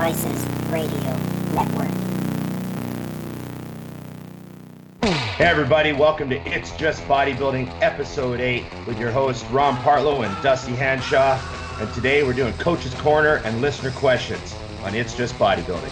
Vices Radio Network. Hey everybody, welcome to It's Just Bodybuilding Episode 8 with your hosts Ron Partlow and Dusty Hanshaw. And today we're doing Coach's Corner and listener questions on It's Just Bodybuilding.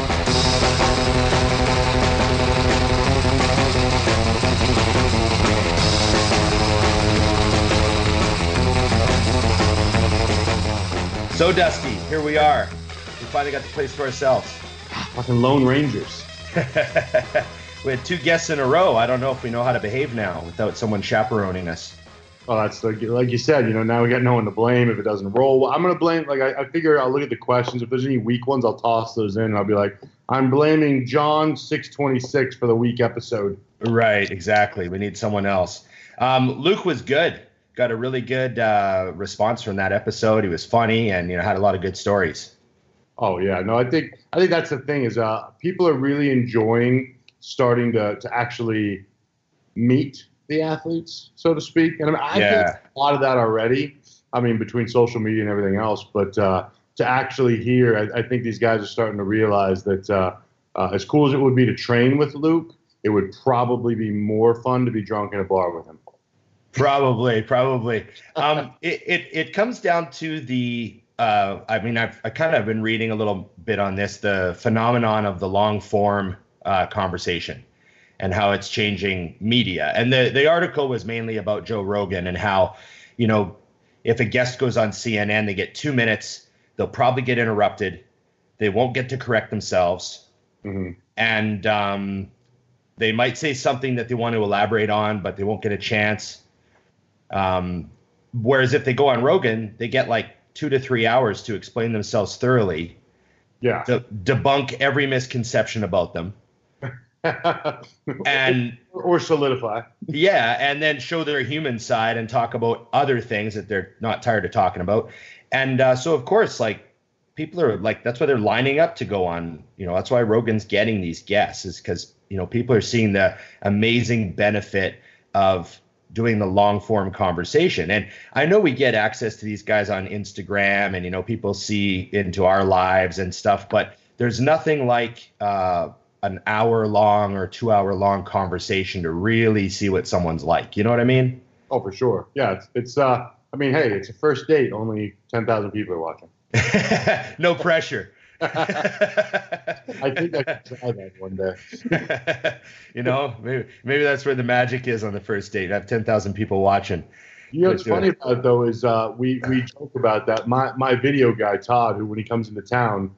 So Dusty, here we are. We finally got the place to ourselves. Fucking Lone Rangers. We had 2 guests in a row. I don't know if we know how to behave now without someone chaperoning us. Oh, that's like you said, now we got no one to blame if it doesn't roll. Well, I'm going to blame, I figure I'll look at the questions. If there's any weak ones, I'll toss those in. And I'll be like, I'm blaming John 626 for the weak episode. Right, exactly. We need someone else. Luke was good. Got a really good response from that episode. He was funny and, had a lot of good stories. Oh, yeah. No, I think that's the thing is people are really enjoying starting to actually meet the athletes, so to speak. And I think a lot of that already, between social media and everything else. But to actually hear, I think these guys are starting to realize that as cool as it would be to train with Luke, it would probably be more fun to be drunk in a bar with him. Probably. It comes down to the I've kind of been reading a little bit on this, the phenomenon of the long form conversation and how it's changing media. And the article was mainly about Joe Rogan and how, if a guest goes on CNN, they get 2 minutes, they'll probably get interrupted. They won't get to correct themselves. Mm-hmm. And they might say something that they want to elaborate on, but they won't get a chance. Whereas if they go on Rogan, they get like 2 to 3 hours to explain themselves thoroughly. Yeah. To debunk every misconception about them. and or solidify. Yeah, and then show their human side and talk about other things that they're not tired of talking about. And so of course, people are that's why they're lining up to go on. That's why Rogan's getting these guests, is because people are seeing the amazing benefit of doing the long form conversation. And I know we get access to these guys on Instagram and, people see into our lives and stuff, but there's nothing like an hour long or 2 hour long conversation to really see what someone's like. You know what I mean? Oh, for sure. Yeah. It's hey, it's a first date. Only 10,000 people are watching. No pressure. I think I could try that one day. Maybe that's where the magic is on the first date. I have 10,000 people watching. What's funny about it though is we joke about that. My video guy Todd, who when he comes into town,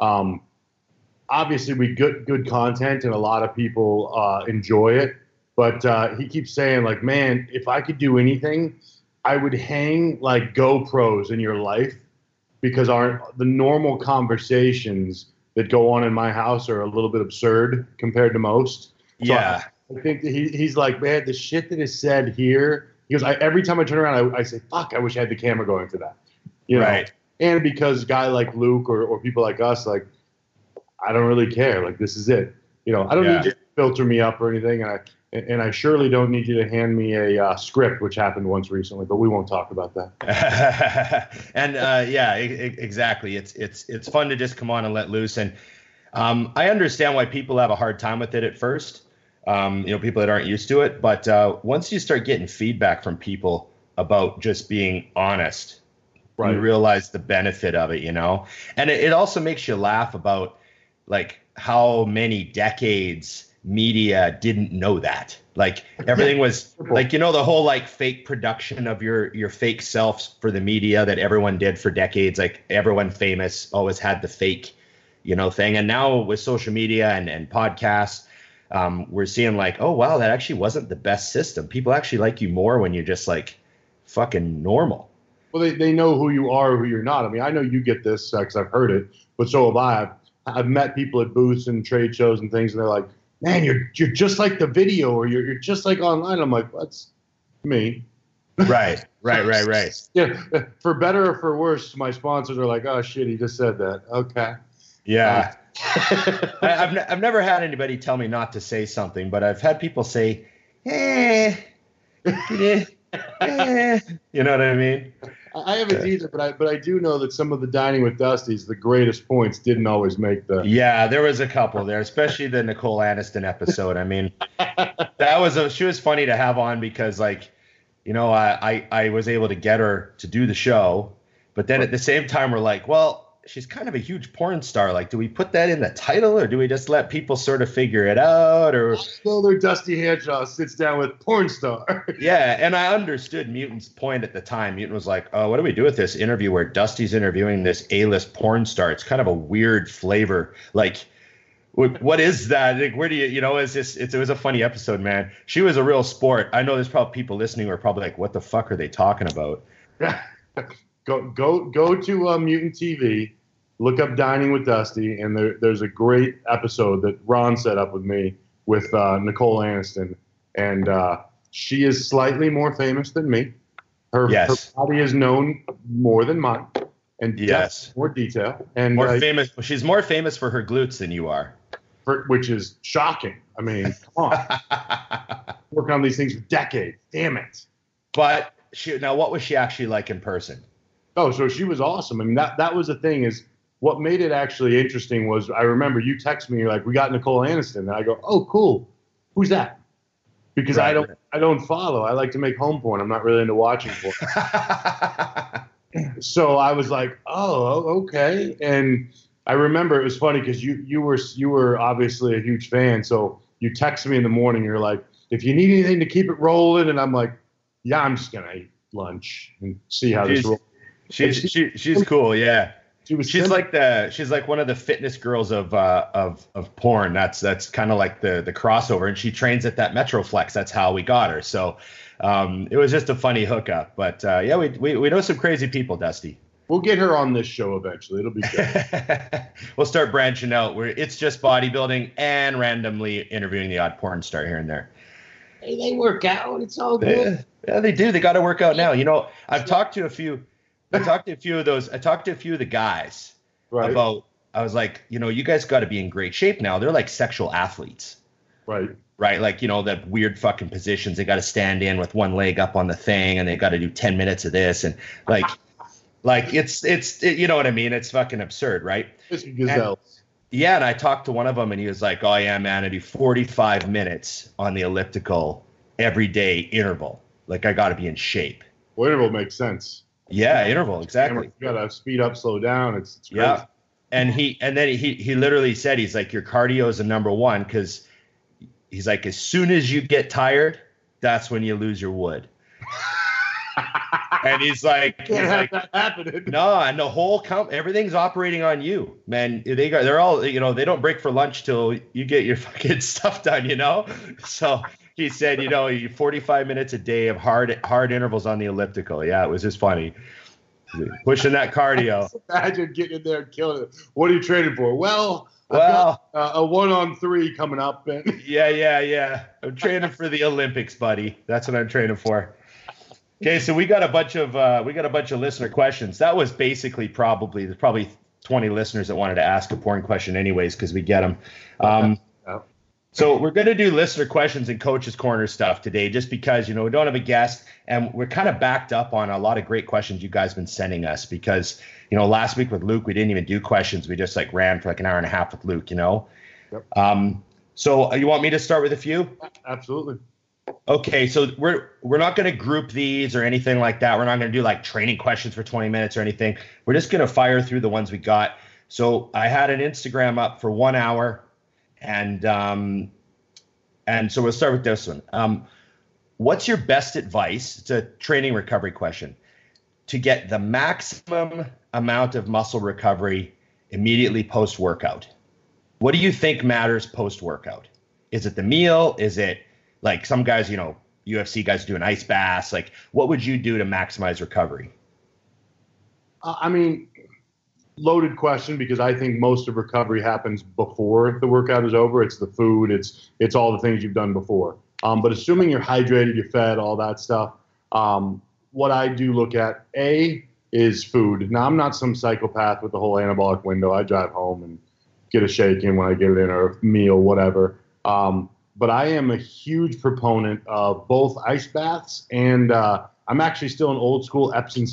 obviously we get good content and a lot of people enjoy it. But he keeps saying man, if I could do anything, I would hang GoPros in your life. Because the normal conversations that go on in my house are a little bit absurd compared to most. So yeah. I think that he's like, man, the shit that is said here. He goes, every time I turn around, I say, fuck, I wish I had the camera going for that. Right. And because a guy like Luke or people like us, I don't really care. This is it. I don't need you to filter me up or anything. And I surely don't need you to hand me a script, which happened once recently, but we won't talk about that. And exactly. It's fun to just come on and let loose. And I understand why people have a hard time with it at first. People that aren't used to it. But once you start getting feedback from people about just being honest, right, you realize the benefit of it, And it also makes you laugh about how many decades media didn't know that. Everything was the whole fake production of your fake selves for the media that everyone did for decades. Everyone famous always had the fake, thing. And now with social media and podcasts, we're seeing oh wow, that actually wasn't the best system. People actually like you more when you're just fucking normal. Well, they know who you are, who you're not. I know you get this because I've heard it, but so have I. I've met people at booths and trade shows and things, and they're like, man, you're just like the video, or you're just like online. I'm like, that's me. Right. Yeah, for better or for worse, my sponsors are like, oh shit, he just said that. Okay. Yeah. I've never had anybody tell me not to say something, but I've had people say, you know what I mean? I haven't either, but I do know that some of the Dining with Dusty's, the greatest points didn't always make the. Yeah, there was a couple there, especially the Nicole Aniston episode. I mean, she was funny to have on because, like, you know, I was able to get her to do the show, but then at the same time we're like, well, she's kind of a huge porn star. Like, do we put that in the title, or do we just let people sort of figure it out? Or Spoiler: Dusty Hanshaw sits down with porn star. Yeah, and I understood Mutan's point at the time. Mutant was like, "Oh, what do we do with this interview where Dusty's interviewing this A-list porn star? It's kind of a weird flavor. Like, what is that? Like, where do you know? Is this? It was a funny episode, man. She was a real sport. I know there's probably people listening who are probably like, "What the fuck are they talking about?" Go to Mutant TV, look up Dining with Dusty, and there's a great episode that Ron set up with me with Nicole Aniston, and she is slightly more famous than me. Her body is known more than mine, and more detail and more famous. She's more famous for her glutes than you are, which is shocking. I mean, come on, working on these things for decades. Damn it! But now, what was she actually like in person? Oh, so she was awesome. I mean, that was the thing is what made it actually interesting was I remember you text me, you're like, we got Nicole Aniston. And I go, oh, cool. Who's that? Because I don't follow. I like to make home porn. I'm not really into watching porn. So I was like, oh, okay. And I remember it was funny because you were obviously a huge fan. So you texted me in the morning. You're like, if you need anything to keep it rolling. And I'm like, yeah, I'm just going to eat lunch and see how this rolls. She's cool, yeah. She's like one of the fitness girls of porn. That's kind of like the crossover, and she trains at that Metroflex. That's how we got her. So it was just a funny hookup. But yeah, we know some crazy people, Dusty. We'll get her on this show eventually. It'll be good. We'll start branching out where it's just bodybuilding and randomly interviewing the odd porn star here and there. Hey, they work out. It's all good. Yeah, they do. They got to work out now. You know, I've talked to a few. I talked to a few of the guys about, I was like, you know, you guys got to be in great shape now. They're like sexual athletes. Right. Like, you know, the weird fucking positions. They got to stand in with one leg up on the thing and they got to do 10 minutes of this. And like it's you know what I mean? It's fucking absurd. Right. It's gazelles. Yeah. And I talked to one of them and he was like, oh yeah, man, I do 45 minutes on the elliptical every day interval. Like I got to be in shape. Well, interval makes sense. Yeah, interval, exactly. You gotta speed up, slow down. It's crazy. Yeah, and then he literally said, he's like, your cardio is the number one because he's like, as soon as you get tired, that's when you lose your wood. And he's like, that happening. No, and the whole everything's operating on you, man. They're all, you know, they don't break for lunch till you get your fucking stuff done, you know. So he said, you know, 45 minutes a day of hard intervals on the elliptical. Yeah, it was just funny. Pushing that cardio. Imagine getting in there and killing it. What are you training for? Well, I've got a 1-on-3 coming up. Yeah. I'm training for the Olympics, buddy. That's what I'm training for. Okay, so we got a bunch of listener questions. That was basically there's probably 20 listeners that wanted to ask a porn question anyways because we get them. So we're going to do listener questions and Coach's Corner stuff today just because, you know, we don't have a guest and we're kind of backed up on a lot of great questions you guys have been sending us because, you know, last week with Luke, we didn't even do questions. We just like ran for like an hour and a half with Luke, you know. Yep. So you want me to start with a few? Absolutely. Okay, so we're not going to group these or anything like that. We're not going to do like training questions for 20 minutes or anything. We're just going to fire through the ones we got. So I had an Instagram up for 1 hour. And so we'll start with this one. What's your best advice? It's a training recovery question to get the maximum amount of muscle recovery immediately post-workout. What do you think matters post-workout? Is it the meal? Is it like some guys, you know, UFC guys do an ice bath? Like what would you do to maximize recovery? I mean, loaded question because I think most of recovery happens before the workout is over. It's the food. It's all the things you've done before. But assuming you're hydrated, you're fed, all that stuff. What I do look at, is food. Now, I'm not some psychopath with the whole anabolic window. I drive home and get a shake in when I get it in or a meal, whatever. But I am a huge proponent of both ice baths and I'm actually still an old school Epsom salt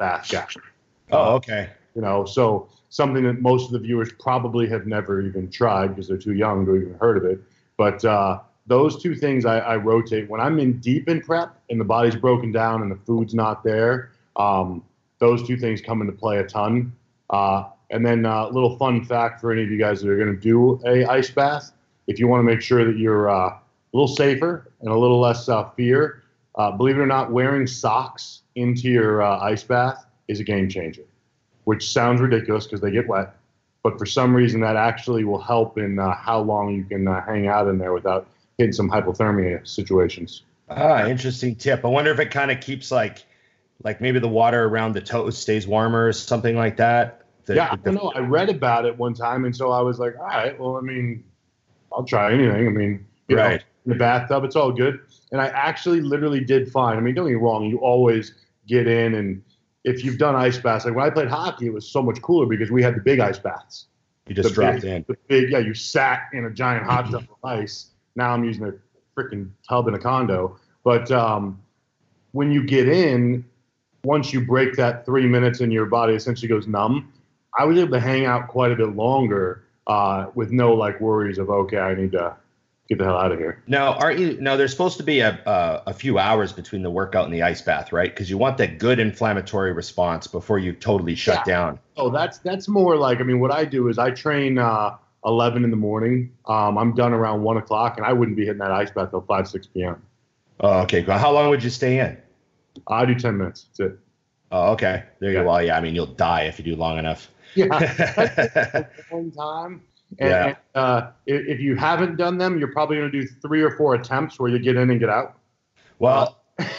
bath guy. Oh, okay. So something that most of the viewers probably have never even tried because they're too young to even heard of it. But those two things I rotate when I'm deep in prep and the body's broken down and the food's not there. Those two things come into play a ton. And then a little fun fact for any of you guys that are going to do a ice bath, if you want to make sure that you're a little safer and a little less fear, believe it or not, wearing socks into your ice bath is a game changer, which sounds ridiculous because they get wet. But for some reason, that actually will help in how long you can hang out in there without hitting some hypothermia situations. Interesting tip. I wonder if it kind of keeps like maybe the water around the toes stays warmer or something like that. I don't know. I read about it one time, and so I was like, all right, well, I mean, I'll try anything. I mean, you know, in the bathtub, it's all good. And I actually literally did find, I mean, don't get me wrong, you always get in, and if you've done ice baths, like when I played hockey, it was so much cooler because we had the big ice baths. You just dropped in. You sat in a giant hot tub of ice. Now I'm using a freaking tub in a condo. But when you get in, once you break that 3 minutes and your body essentially goes numb, I was able to hang out quite a bit longer with no worries of, okay, I need to get the hell out of here. Now, there's supposed to be a few hours between the workout and the ice bath, right? Because you want that good inflammatory response before you totally shut down. Oh, that's more what I do is I train 11 in the morning. I'm done around 1 o'clock, and I wouldn't be hitting that ice bath till 5, 6 p.m. Oh, okay. How long would you stay in? I do 10 minutes. That's it. Oh, okay. There you go. Well, yeah, I mean, you'll die if you do long enough. Yeah, that's a long time. And if you haven't done them, you're probably going to do 3 or 4 attempts where you get in and get out. Well,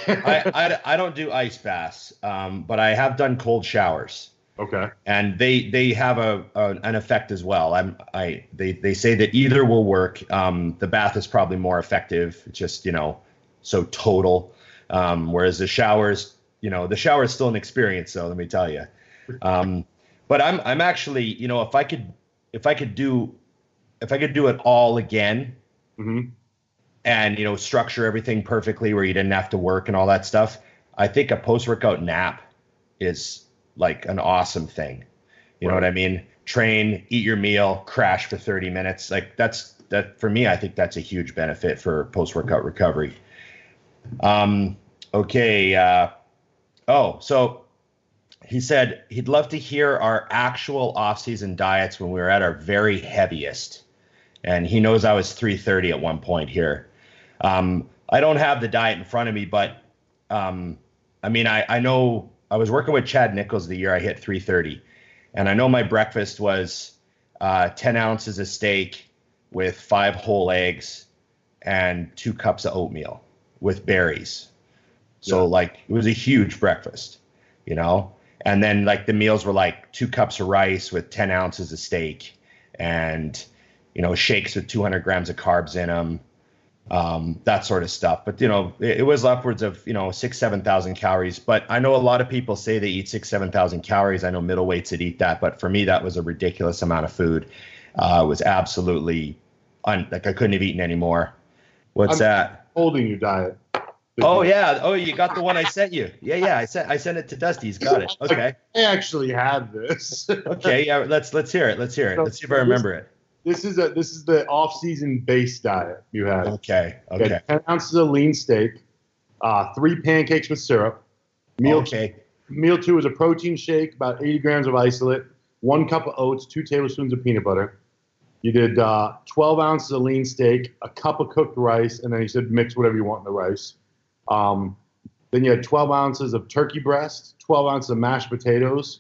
I don't do ice baths, but I have done cold showers. Okay. And they have an effect as well. They say that either will work. The bath is probably more effective, just so total. Whereas the showers, the shower is still an experience, though. Let me tell you. But I'm actually, if I could do it all again, mm-hmm. and structure everything perfectly where you didn't have to work and all that stuff, I think a post-workout nap is like an awesome thing. You know what I mean? Train, eat your meal, crash for 30 minutes. Like that for me, I think that's a huge benefit for post-workout recovery. Okay. So he said he'd love to hear our actual off-season diets when we were at our very heaviest. And he knows I was 330 at one point here. I don't have the diet in front of me, but I know I was working with Chad Nichols the year I hit 330. And I know my breakfast was 10 ounces of steak with 5 whole eggs and 2 cups of oatmeal with berries. So it was a huge breakfast, and then the meals were 2 cups of rice with 10 ounces of steak and, shakes with 200 grams of carbs in them, that sort of stuff. But, it was upwards of, 6,000, 7,000 calories. But I know a lot of people say they eat 6,000, 7,000 calories. I know middleweights that eat that. But for me, that was a ridiculous amount of food. It was absolutely I couldn't have eaten anymore. What's that? Holding your diet. Oh yeah. Oh, you got the one I sent you. Yeah. I sent it to Dusty. He's got it. Okay. I actually have this. Okay. Yeah. Let's hear it. Let's see if I remember it. This is the off-season base diet you had. Okay. 10 ounces of lean steak, 3 pancakes with syrup. Meal 2 is a protein shake, about 80 grams of isolate, 1 cup of oats, 2 tablespoons of peanut butter. You did 12 ounces of lean steak, a cup of cooked rice, and then you said mix whatever you want in the rice. Then you had 12 ounces of turkey breast, 12 ounces of mashed potatoes.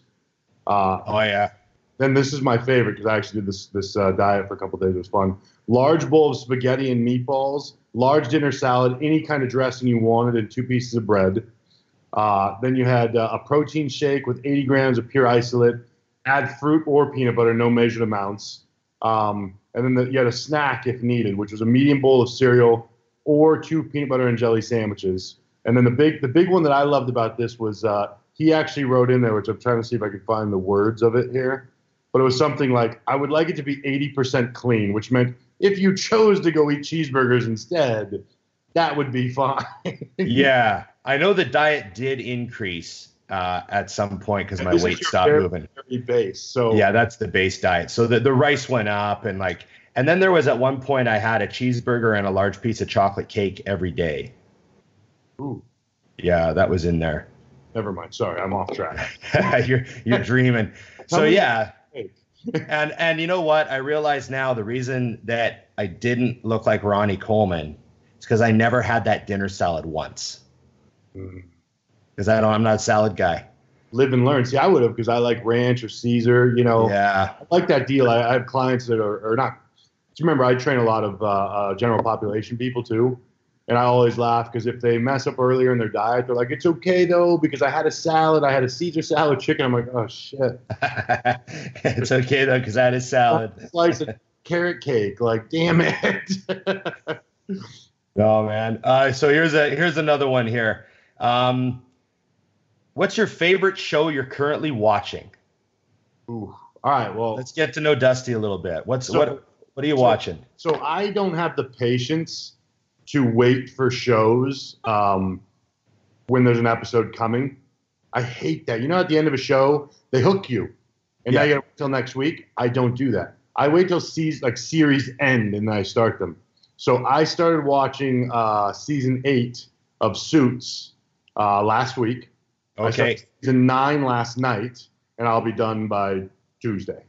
Then this is my favorite because I actually did this diet for a couple of days. It was fun. Large bowl of spaghetti and meatballs, large dinner salad, any kind of dressing you wanted, and 2 pieces of bread. Then you had a protein shake with 80 grams of pure isolate. Add fruit or peanut butter, no measured amounts. And then you had a snack if needed, which was a medium bowl of cereal or 2 peanut butter and jelly sandwiches. And then the big one that I loved about this was he actually wrote in there, which I'm trying to see if I can find the words of it here. But it was something like, I would like it to be 80% clean, which meant if you chose to go eat cheeseburgers instead, that would be fine. Yeah. I know the diet did increase at some point because my This is weight your stopped very, moving. very base. So Yeah, that's the base diet. So the rice went up and then there was at one point I had a cheeseburger and a large piece of chocolate cake every day. Ooh, Yeah, that was in there. never mind. Sorry, I'm off track. You're dreaming. So yeah. Cake. And you know what? I realize now the reason that I didn't look like Ronnie Coleman is because I never had that dinner salad once. Because I'm not a salad guy. Live and learn. See, I would have because I like ranch or Caesar. You know, Yeah. I like that deal. I have clients that are not. Just remember, I train a lot of general population people too, and I always laugh because if they mess up earlier in their diet, they're like, "It's okay though because I had a salad. I had a Caesar salad chicken." I'm like, "Oh shit." It's okay though because I had a salad. Slice of carrot cake. Like, damn it. Oh man. So here's another one here. What's your favorite show you're currently watching? Ooh. All right. Well, Let's get to know Dusty a little bit. What are you watching? So I don't have the patience to wait for shows when there's an episode coming. I hate that. You know, at the end of a show, they hook you, and now you got to wait till next week. I don't do that. I wait till series end, and then I start them. So I started watching season 8 of Suits last week. I Okay. started season 9 last night, and I'll be done by Tuesday.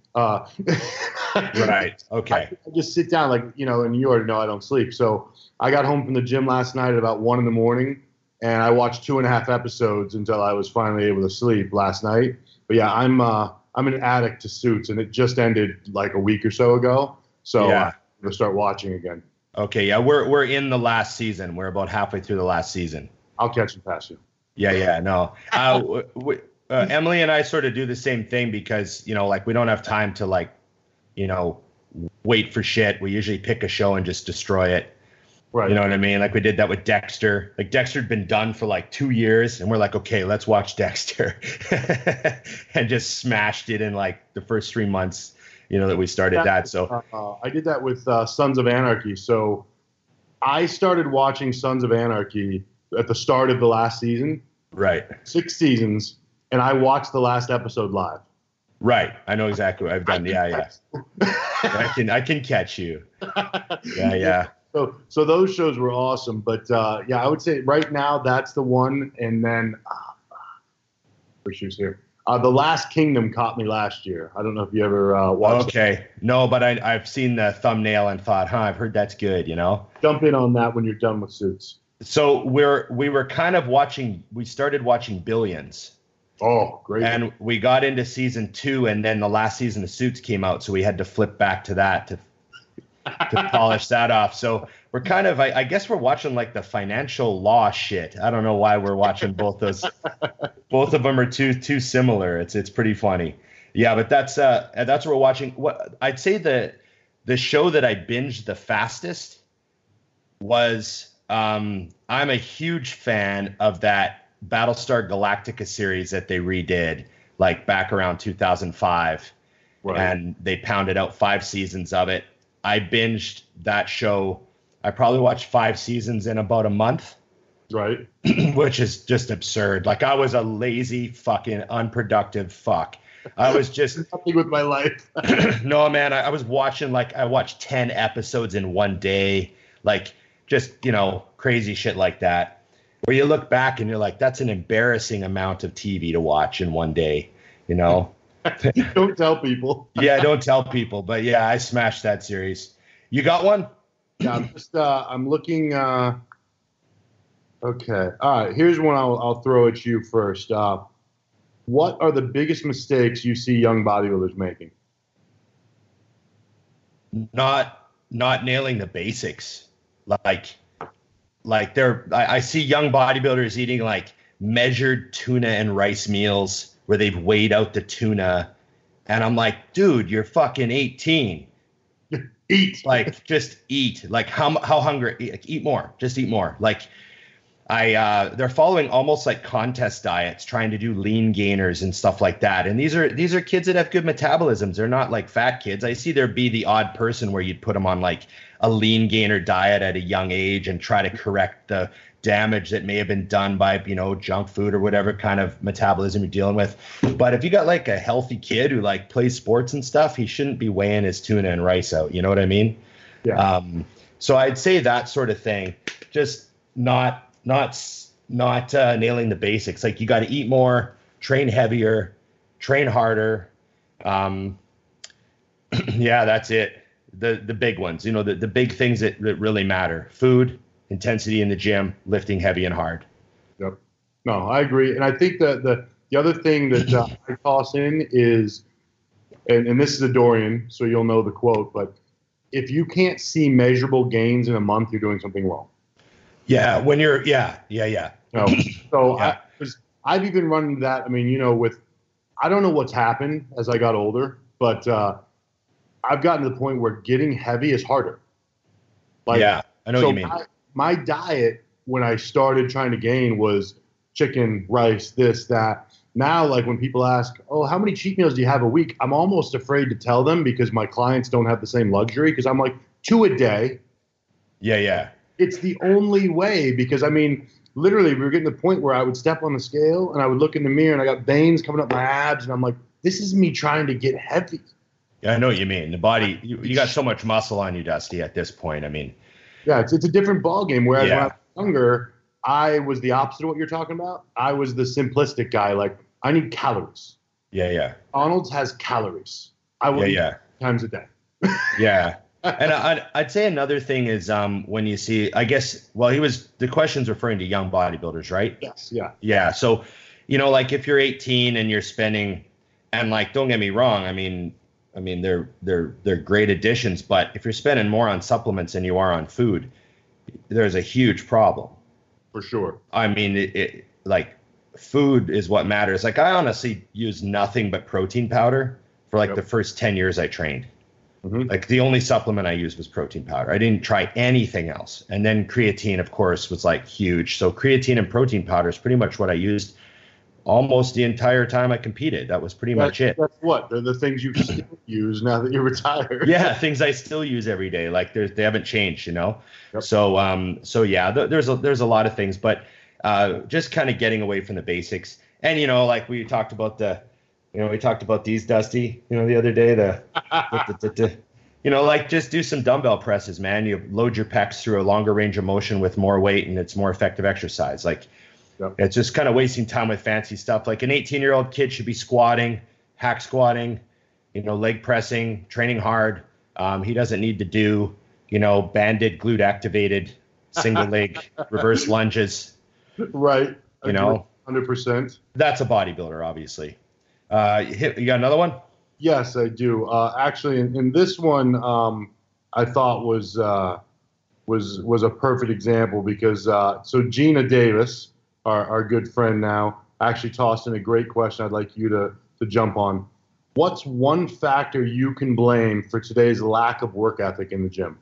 Right. Okay. I just sit down, like, you know, and you already know I don't sleep. So I got home from the gym last night at about 1 a.m, and I watched 2.5 episodes until I was finally able to sleep last night. But yeah, I'm an addict to Suits, and it just ended like a week or so ago. So Yeah. I'm gonna start watching again. Okay. Yeah. We're in the last season. We're about halfway through the last season. I'll catch and pass you. Yeah. No. Emily and I sort of do the same thing because, you know, like we don't have time to like, you know, wait for shit. We usually pick a show and just destroy it. Right. You know what I mean? Like we did that with Dexter. Like Dexter'd been done for like 2 years, and we're like, okay, let's watch Dexter, and just smashed it in like the first 3 months, you know, that we started that. So I did that with Sons of Anarchy. So I started watching Sons of Anarchy at the start of the last season. right, 6 seasons, and I watched the last episode live. right. I know exactly what I've done. Yeah. I can catch you. Yeah. So those shows were awesome, but yeah, I would say right now that's the one, and then issues here. The Last Kingdom caught me last year. I don't know if you ever watched. Okay, no, but I've seen the thumbnail and thought, I've heard that's good. You know. Jump in on that when you're done with Suits. So we were kind of watching. We started watching Billions. Oh, great! And we got into season 2, and then the last season of Suits came out, so we had to flip back to that to polish that off. So we're kind of, I guess we're watching like the financial law shit. I don't know why we're watching both those. Both of them are too similar. It's pretty funny. Yeah, but that's what we're watching. What I'd say the show that I binged the fastest was I'm a huge fan of that Battlestar Galactica series that they redid like back around 2005. Right. And they pounded out 5 seasons of it. I binged that show. I probably watched 5 seasons in about a month. Right. Which is just absurd. Like I was a lazy fucking unproductive fuck. I was just nothing with my life. No, man, I was watching I watched 10 episodes in one day. Like just, you know, crazy shit like that. Where you look back and you're like, that's an embarrassing amount of TV to watch in one day, you know? Don't tell people. Yeah, don't tell people. But yeah, I smashed that series. You got one? Yeah, I'm looking. Okay. All right. Here's one I'll throw at you first. What are the biggest mistakes you see young bodybuilders making? Not nailing the basics. Like I see young bodybuilders eating like measured tuna and rice meals where they've weighed out the tuna, and I'm like, dude, you're fucking 18. Eat. Like just eat. Like how hungry? Eat more. Just eat more. Like they're following almost like contest diets, trying to do lean gainers and stuff like that. And these are kids that have good metabolisms. They're not like fat kids. I see there be the odd person where you'd put them on like a lean gainer diet at a young age and try to correct the damage that may have been done by, junk food or whatever kind of metabolism you're dealing with. But if you got like a healthy kid who like plays sports and stuff, he shouldn't be weighing his tuna and rice out. You know what I mean? Yeah. So I'd say that sort of thing, just not nailing the basics. Like you got to eat more, train heavier, train harder. Yeah, that's it. The big ones, the big things that really matter: food, intensity in the gym, lifting heavy and hard. Yep. No, I agree. And I think that the other thing that I toss in is, and this is a Dorian, so you'll know the quote, but if you can't see measurable gains in a month, you're doing something wrong. Yeah, when you're, yeah. No. So Yeah. I've even run into that. I mean, I don't know what's happened as I got older, but I've gotten to the point where getting heavy is harder. Yeah, I know what you mean. My diet when I started trying to gain was chicken, rice, this, that. Now, like when people ask, oh, how many cheat meals do you have a week? I'm almost afraid to tell them because my clients don't have the same luxury, because I'm like, 2 a day. Yeah. It's the only way, because I mean, literally we were getting to the point where I would step on the scale and I would look in the mirror and I got veins coming up my abs and I'm like, this is me trying to get heavy. Yeah, I know what you mean. The body, you got so much muscle on you, Dusty, at this point. I mean, yeah, it's a different ballgame. Whereas Yeah. when I was younger, I was the opposite of what you're talking about. I was the simplistic guy. Like, I need calories. yeah. Arnold's has calories. I will eat Yeah. times a day. Yeah. And I'd say another thing is when you see, I guess, well, the question's referring to young bodybuilders, right? Yes, yeah. Yeah. So, like if you're 18 and you're spending, and like, don't get me wrong, I mean, they're great additions, but if you're spending more on supplements than you are on food, there's a huge problem. For sure. I mean, it like food is what matters. Like I honestly use nothing but protein powder for like Yep. the first 10 years I trained. Mhm. Like the only supplement I used was protein powder. I didn't try anything else. And then creatine, of course, was like huge. So creatine and protein powder is pretty much what I used almost the entire time I competed. That was pretty much it. That's what? They're the things you still use now that you're retired. Yeah, things I still use every day. Like they haven't changed, Yep. So yeah, there's a lot of things, but just kind of getting away from the basics. And like we talked about we talked about these, Dusty, the other day, like just do some dumbbell presses, man. You load your pecs through a longer range of motion with more weight, and it's more effective exercise. Like Yep. it's just kind of wasting time with fancy stuff. Like an 18-year-old kid should be squatting, hack squatting, leg pressing, training hard. He doesn't need to do, banded, glute activated, single leg, reverse lunges. Right. 100%. That's a bodybuilder, obviously. You got another one? Yes, I do. Actually, in this one, I thought was a perfect example because so Gina Davis, our good friend now, actually tossed in a great question I'd like you to jump on. What's one factor you can blame for today's lack of work ethic in the gym?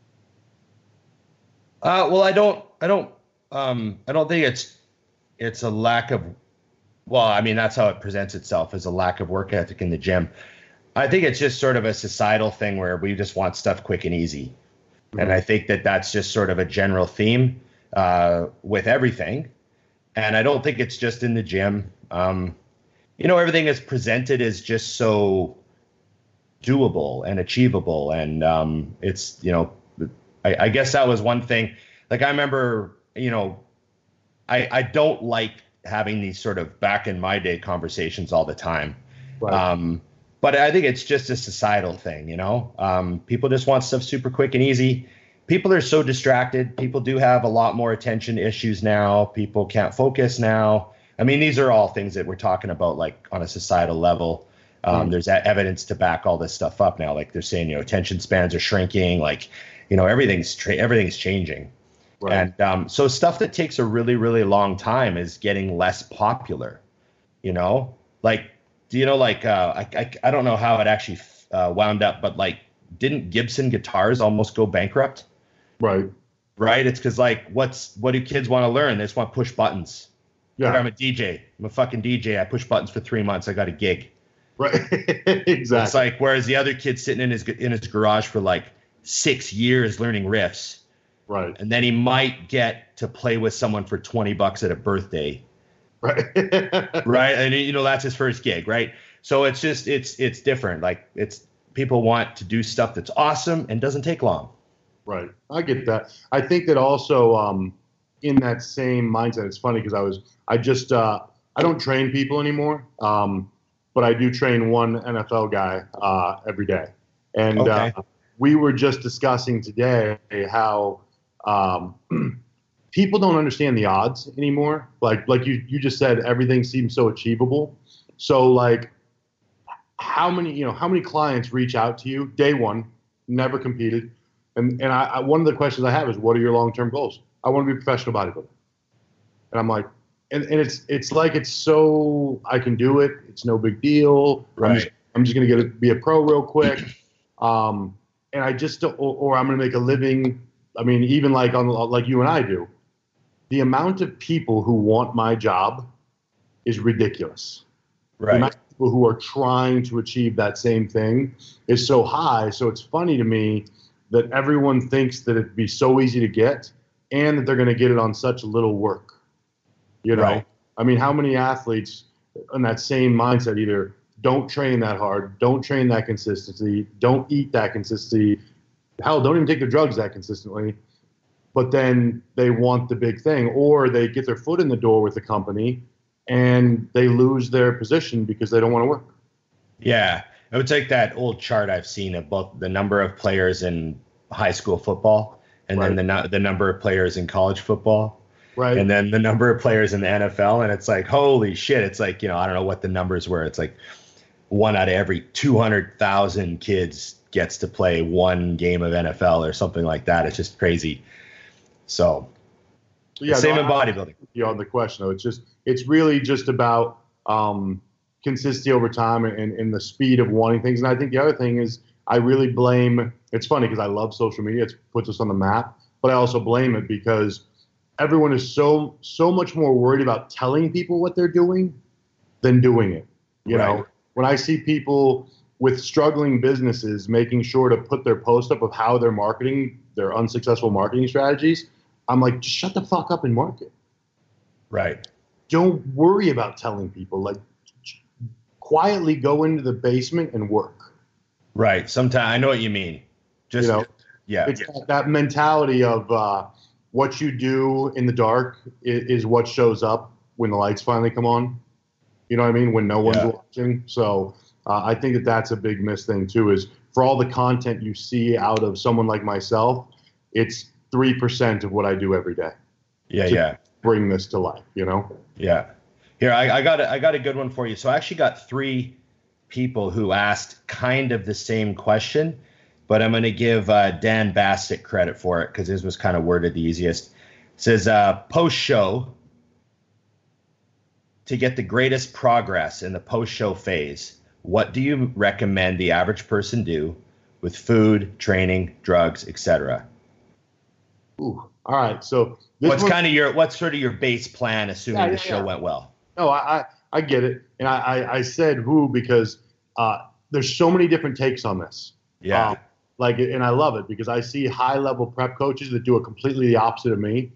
Well, I don't think it's a lack of. Well, I mean, that's how it presents itself, as a lack of work ethic in the gym. I think it's just sort of a societal thing where we just want stuff quick and easy. Mm-hmm. And I think that's just sort of a general theme with everything. And I don't think it's just in the gym. Everything is presented as just so doable and achievable. And it's, I guess that was one thing. Like I remember, I don't like having these sort of back in my day conversations all the time. Right. But I think it's just a societal thing, people just want stuff super quick and easy. People are so distracted. People do have a lot more attention issues now. People can't focus now. I mean, these are all things that we're talking about, like on a societal level. There's evidence to back all this stuff up now. Like they're saying, attention spans are shrinking. Like, everything's changing. Right. And so stuff that takes a really, really long time is getting less popular, like, I don't know how it actually wound up, but like, didn't Gibson guitars almost go bankrupt? Right. right? It's because like, what do kids want to learn? They just want to push buttons. Yeah. Like, I'm a DJ. I'm a fucking DJ. I push buttons for 3 months. I got a gig. Right. Exactly. It's like, whereas the other kid's sitting in his garage for like 6 years learning riffs. Right. And then he might get to play with someone for $20 at a birthday. Right. Right. And that's his first gig. Right. So it's just, it's different. Like, people want to do stuff that's awesome and doesn't take long. Right. I get that. I think that also, in that same mindset, it's funny because I don't train people anymore. But I do train one NFL guy every day. And okay. We were just discussing today how people don't understand the odds anymore. Like you just said, everything seems so achievable. So like how many clients reach out to you day one, never competed. And I one of the questions I have is, what are your long-term goals? I want to be a professional bodybuilder. And I'm like, and it's like, it's so, I can do it. It's no big deal. Right. I'm just going to be a pro real quick. And I just, or I'm going to make a living. I mean, even like you and I do, the amount of people who want my job is ridiculous. Right. The amount of people who are trying to achieve that same thing is so high. So it's funny to me that everyone thinks that it'd be so easy to get and that they're going to get it on such little work. Right. I mean, how many athletes in that same mindset either don't train that hard, don't train that consistency, don't eat that consistency, hell, don't even take their drugs that consistently, but then they want the big thing, or they get their foot in the door with the company and they lose their position because they don't want to work. Yeah. I would take that old chart I've seen of both the number of players in high school football and Right. then the number of players in college football. Right. And then the number of players in the NFL, and it's like, holy shit. It's like, I don't know what the numbers were. It's like 1 out of every 200,000 kids gets to play one game of NFL or something like that. It's just crazy. So yeah, same in bodybuilding. On the question, though, it's really just about consistency over time and the speed of wanting things. And I think the other thing is, I really blame, it's funny because I love social media. It puts us on the map, but I also blame it because everyone is so much more worried about telling people what they're doing than doing it. You know, when I see people with struggling businesses making sure to put their post up of how they're marketing their unsuccessful marketing strategies, I'm like, just shut the fuck up and market. Right. Don't worry about telling people. Like, quietly go into the basement and work. Right. Sometimes I know what you mean. Just, yeah. It's that mentality of what you do in the dark is what shows up when the lights finally come on. You know what I mean? When no one's watching. So I think that that's a big miss thing too, is for all the content you see out of someone like myself, it's 3% of what I do every day. Yeah. Bring this to life, Yeah. Here, I got a good one for you. So I actually got 3 people who asked kind of the same question, but I'm going to give Dan Bassett credit for it because his was kind of worded the easiest. It says, post-show, to get the greatest progress in the post-show phase, what do you recommend the average person do with food, training, drugs, etc.? Ooh, all right. So what's sort of your base plan, assuming the show went well? No, I get it. And I said who because there's so many different takes on this. Yeah. And I love it because I see high-level prep coaches that do it completely the opposite of me.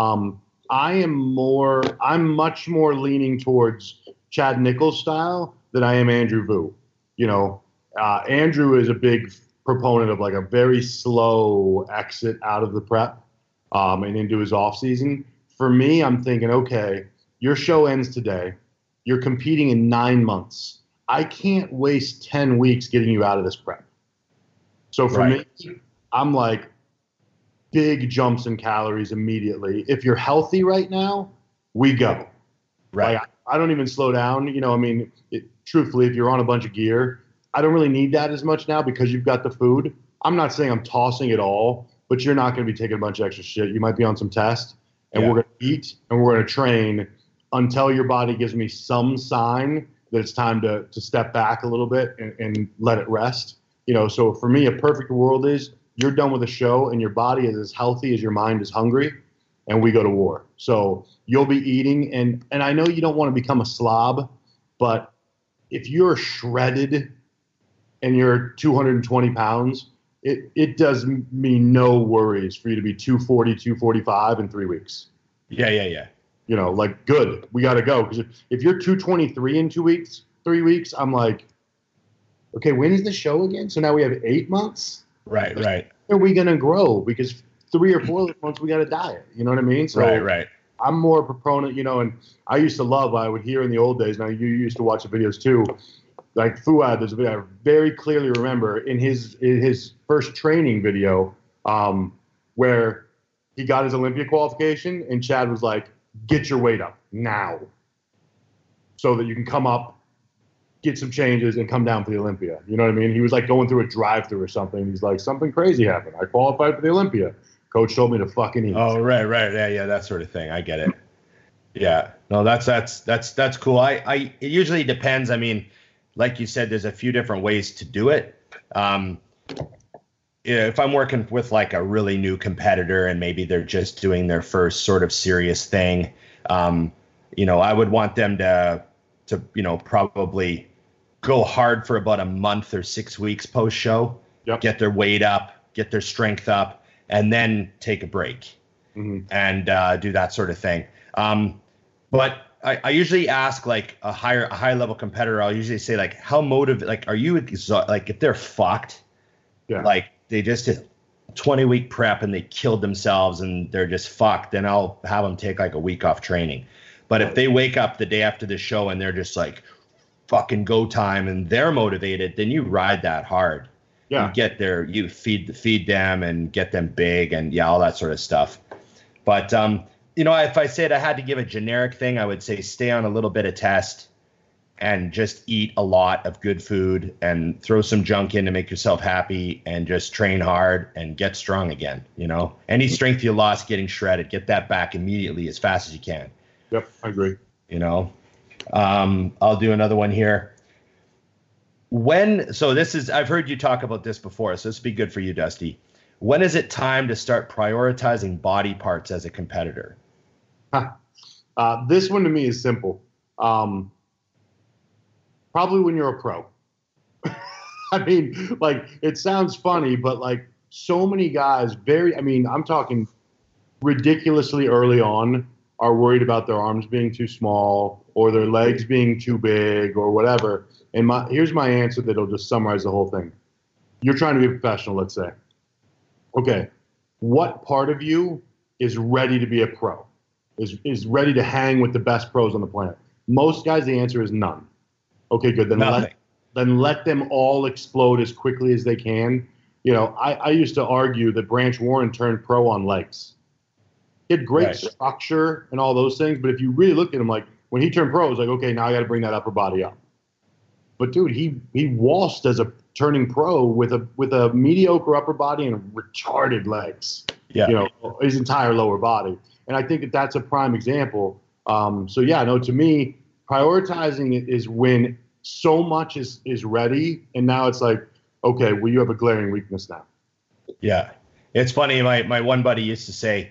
I'm much more leaning towards Chad Nichols style than I am Andrew Vu. Andrew is a big proponent of like a very slow exit out of the prep and into his off season. For me, I'm thinking, okay, your show ends today. You're competing in 9 months. I can't waste 10 weeks getting you out of this prep. So for me, I'm like big jumps in calories immediately. If you're healthy right now, we go. Right. Like, I don't even slow down. Truthfully, if you're on a bunch of gear, I don't really need that as much now because you've got the food. I'm not saying I'm tossing it all, but you're not going to be taking a bunch of extra shit. You might be on some test, and we're going to eat and we're going to train until your body gives me some sign that it's time to step back a little bit and let it rest. So for me, a perfect world is you're done with a show and your body is as healthy as your mind is hungry, and we go to war. So you'll be eating, and I know you don't want to become a slob, but if you're shredded and you're 220 pounds, it does me no worries for you to be 240, 245 in 3 weeks. Yeah. You know, like, good, we got to go. Because if you're 223 in 2 weeks, 3 weeks, I'm like, okay, when is the show again? So now we have 8 months? Right. Are we going to grow? Because 3 or 4 of those months we got to diet. You know what I mean? So Right. I'm more a proponent, and I used to love, I would hear in the old days, now you used to watch the videos too, like Fouad, there's a video I very clearly remember in his first training video where he got his Olympia qualification and Chad was like, get your weight up now so that you can come up, get some changes, and come down for the Olympia. You know what I mean? He was like going through a drive-through or something. He's like, something crazy happened. I qualified for the Olympia. Coach told me to fucking eat. Oh, right. Yeah, that sort of thing. I get it. Yeah. No, that's cool. It usually depends. I mean, like you said, there's a few different ways to do it. If I'm working with like a really new competitor and maybe they're just doing their first sort of serious thing, I would want them to probably go hard for about a month or 6 weeks post show, get their weight up, get their strength up, and then take a break and do that sort of thing. But I usually ask like a high level competitor. I'll usually say like, how motivated? Like, are you like if they're fucked, like they just did 20-week prep and they killed themselves and they're just fucked, then I'll have them take like a week off training. But if they wake up the day after the show and they're just like fucking go time and they're motivated, then you ride that hard. Yeah. You feed them and get them big and all that sort of stuff. But if I said I had to give a generic thing, I would say stay on a little bit of test and just eat a lot of good food and throw some junk in to make yourself happy and just train hard and get strong again. Any strength you lost getting shredded, get that back immediately as fast as you can. Yep, I agree. I'll do another one here. I've heard you talk about this before, so this would be good for you, Dusty. When is it time to start prioritizing body parts as a competitor? This one to me is simple. Probably when you're a pro. I mean, like, it sounds funny, but like so many guys, I'm talking ridiculously early on, are worried about their arms being too small or their legs being too big or whatever. And here's my answer that'll just summarize the whole thing. You're trying to be a professional, let's say. Okay, what part of you is ready to be a pro? Is ready to hang with the best pros on the planet? Most guys, the answer is none. Okay, good. Then let them all explode as quickly as they can. I used to argue that Branch Warren turned pro on legs. He had great structure and all those things, but if you really looked at him, like when he turned pro, it was like, okay, now I got to bring that upper body up. But dude, he waltzed as a turning pro with a mediocre upper body and retarded legs. Yeah, his entire lower body. And I think that's a prime example. To me, prioritizing it is when so much is ready, and now it's like, okay, well, you have a glaring weakness now. Yeah, it's funny. My one buddy used to say,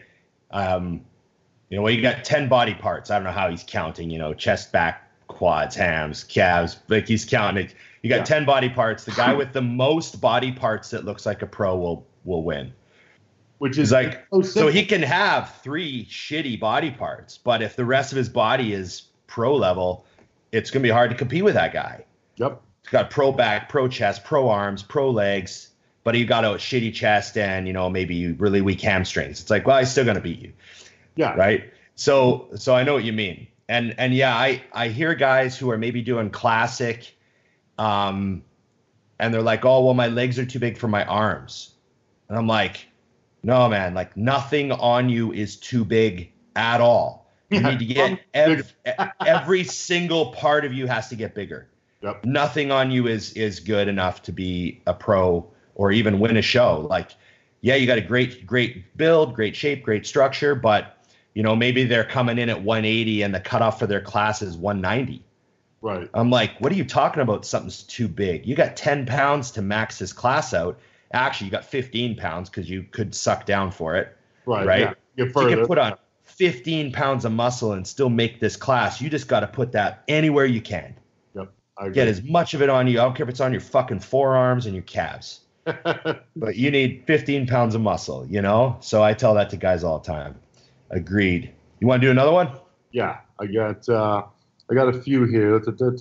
you got 10 body parts. I don't know how he's counting, chest, back, quads, hams, calves, like he's counting it. You got 10 body parts. The guy with the most body parts that looks like a pro will win. Which is like, so he can have 3 shitty body parts, but if the rest of his body is pro level, it's going to be hard to compete with that guy. Yep. He's got pro back, pro chest, pro arms, pro legs, but he got a shitty chest and, maybe really weak hamstrings. It's like, well, he's still going to beat you. Yeah. Right. So I know what you mean. And I hear guys who are maybe doing classic, and they're like, oh, well, my legs are too big for my arms. And I'm like, no, man, like nothing on you is too big at all. You need to get every single part of you has to get bigger. Yep. Nothing on you is good enough to be a pro or even win a show. Like, yeah, you got a great build, great shape, great structure, but maybe they're coming in at 180 and the cutoff for their class is 190. Right. I'm like, what are you talking about? Something's too big. You got 10 pounds to max this class out, Actually, you got 15 pounds because you could suck down for it. Right. Yeah. You can put on 15 pounds of muscle and still make this class. You just got to put that anywhere you can. Yep. I agree. Get as much of it on you. I don't care if it's on your fucking forearms and your calves. But you need 15 pounds of muscle, you know? So I tell that to guys all the time. Agreed. You want to do another one? Yeah. I got a few here.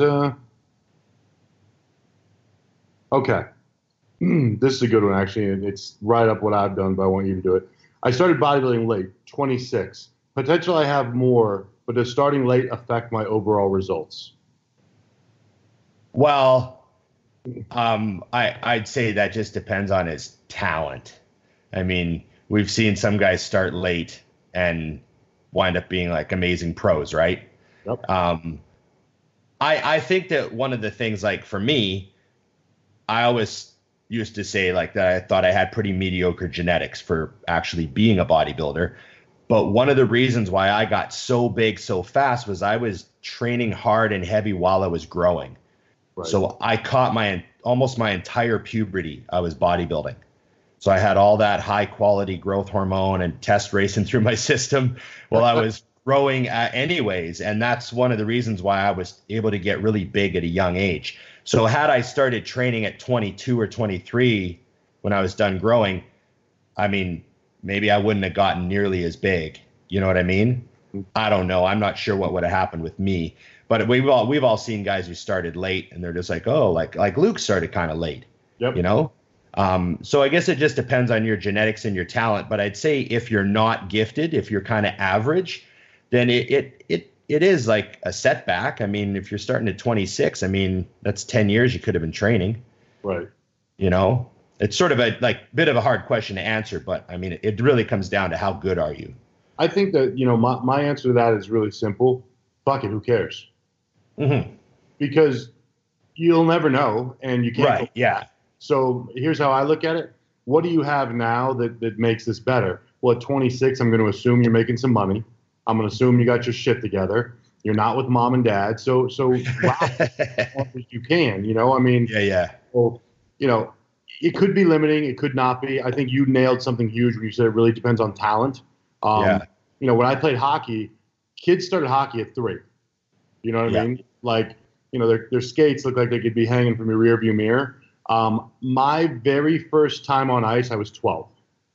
Okay. This is a good one, actually. And it's right up what I've done, but I want you to do it. I started bodybuilding late, 26. Potential I have more, but does starting late affect my overall results? Well, I'd say that just depends on his talent. I mean, we've seen some guys start late and wind up being like amazing pros, right? Yep. I think that one of the things, like for me, I always used to say like that I thought I had pretty mediocre genetics for actually being a bodybuilder. But one of the reasons why I got so big so fast was I was training hard and heavy while I was growing. Right. So I caught almost my entire puberty. I was bodybuilding. So I had all that high quality growth hormone and test racing through my system while I was growing anyways. And that's one of the reasons why I was able to get really big at a young age. So had I started training at 22 or 23 when I was done growing, I mean, maybe I wouldn't have gotten nearly as big. You know what I mean? I don't know. I'm not sure what would have happened with me. But we've all seen guys who started late and they're just like, oh, like Luke started kind of late. Yep. You know? So I guess it just depends on your genetics and your talent. But I'd say if you're not gifted, if you're kind of average, then it is like a setback. I mean, if you're starting at 26, I mean, that's 10 years you could have been training. Right. You know, it's sort of a bit of a hard question to answer, but I mean, it really comes down to how good are you? I think that, you know, my answer to that is really simple. Fuck it. Who cares? Mm-hmm. Because you'll never know and you can't. Right. Yeah. So here's how I look at it. What do you have now that makes this better? Well, at 26, I'm going to assume you're making some money. I'm going to assume you got your shit together. You're not with mom and dad. So wow, you can, you know, I mean, yeah. Well, you know, it could be limiting. It could not be. I think you nailed something huge when you said it really depends on talent. You know, when I played hockey, kids started hockey at 3. You know what I mean? Like, you know, their skates look like they could be hanging from your rearview mirror. My very first time on ice, I was 12.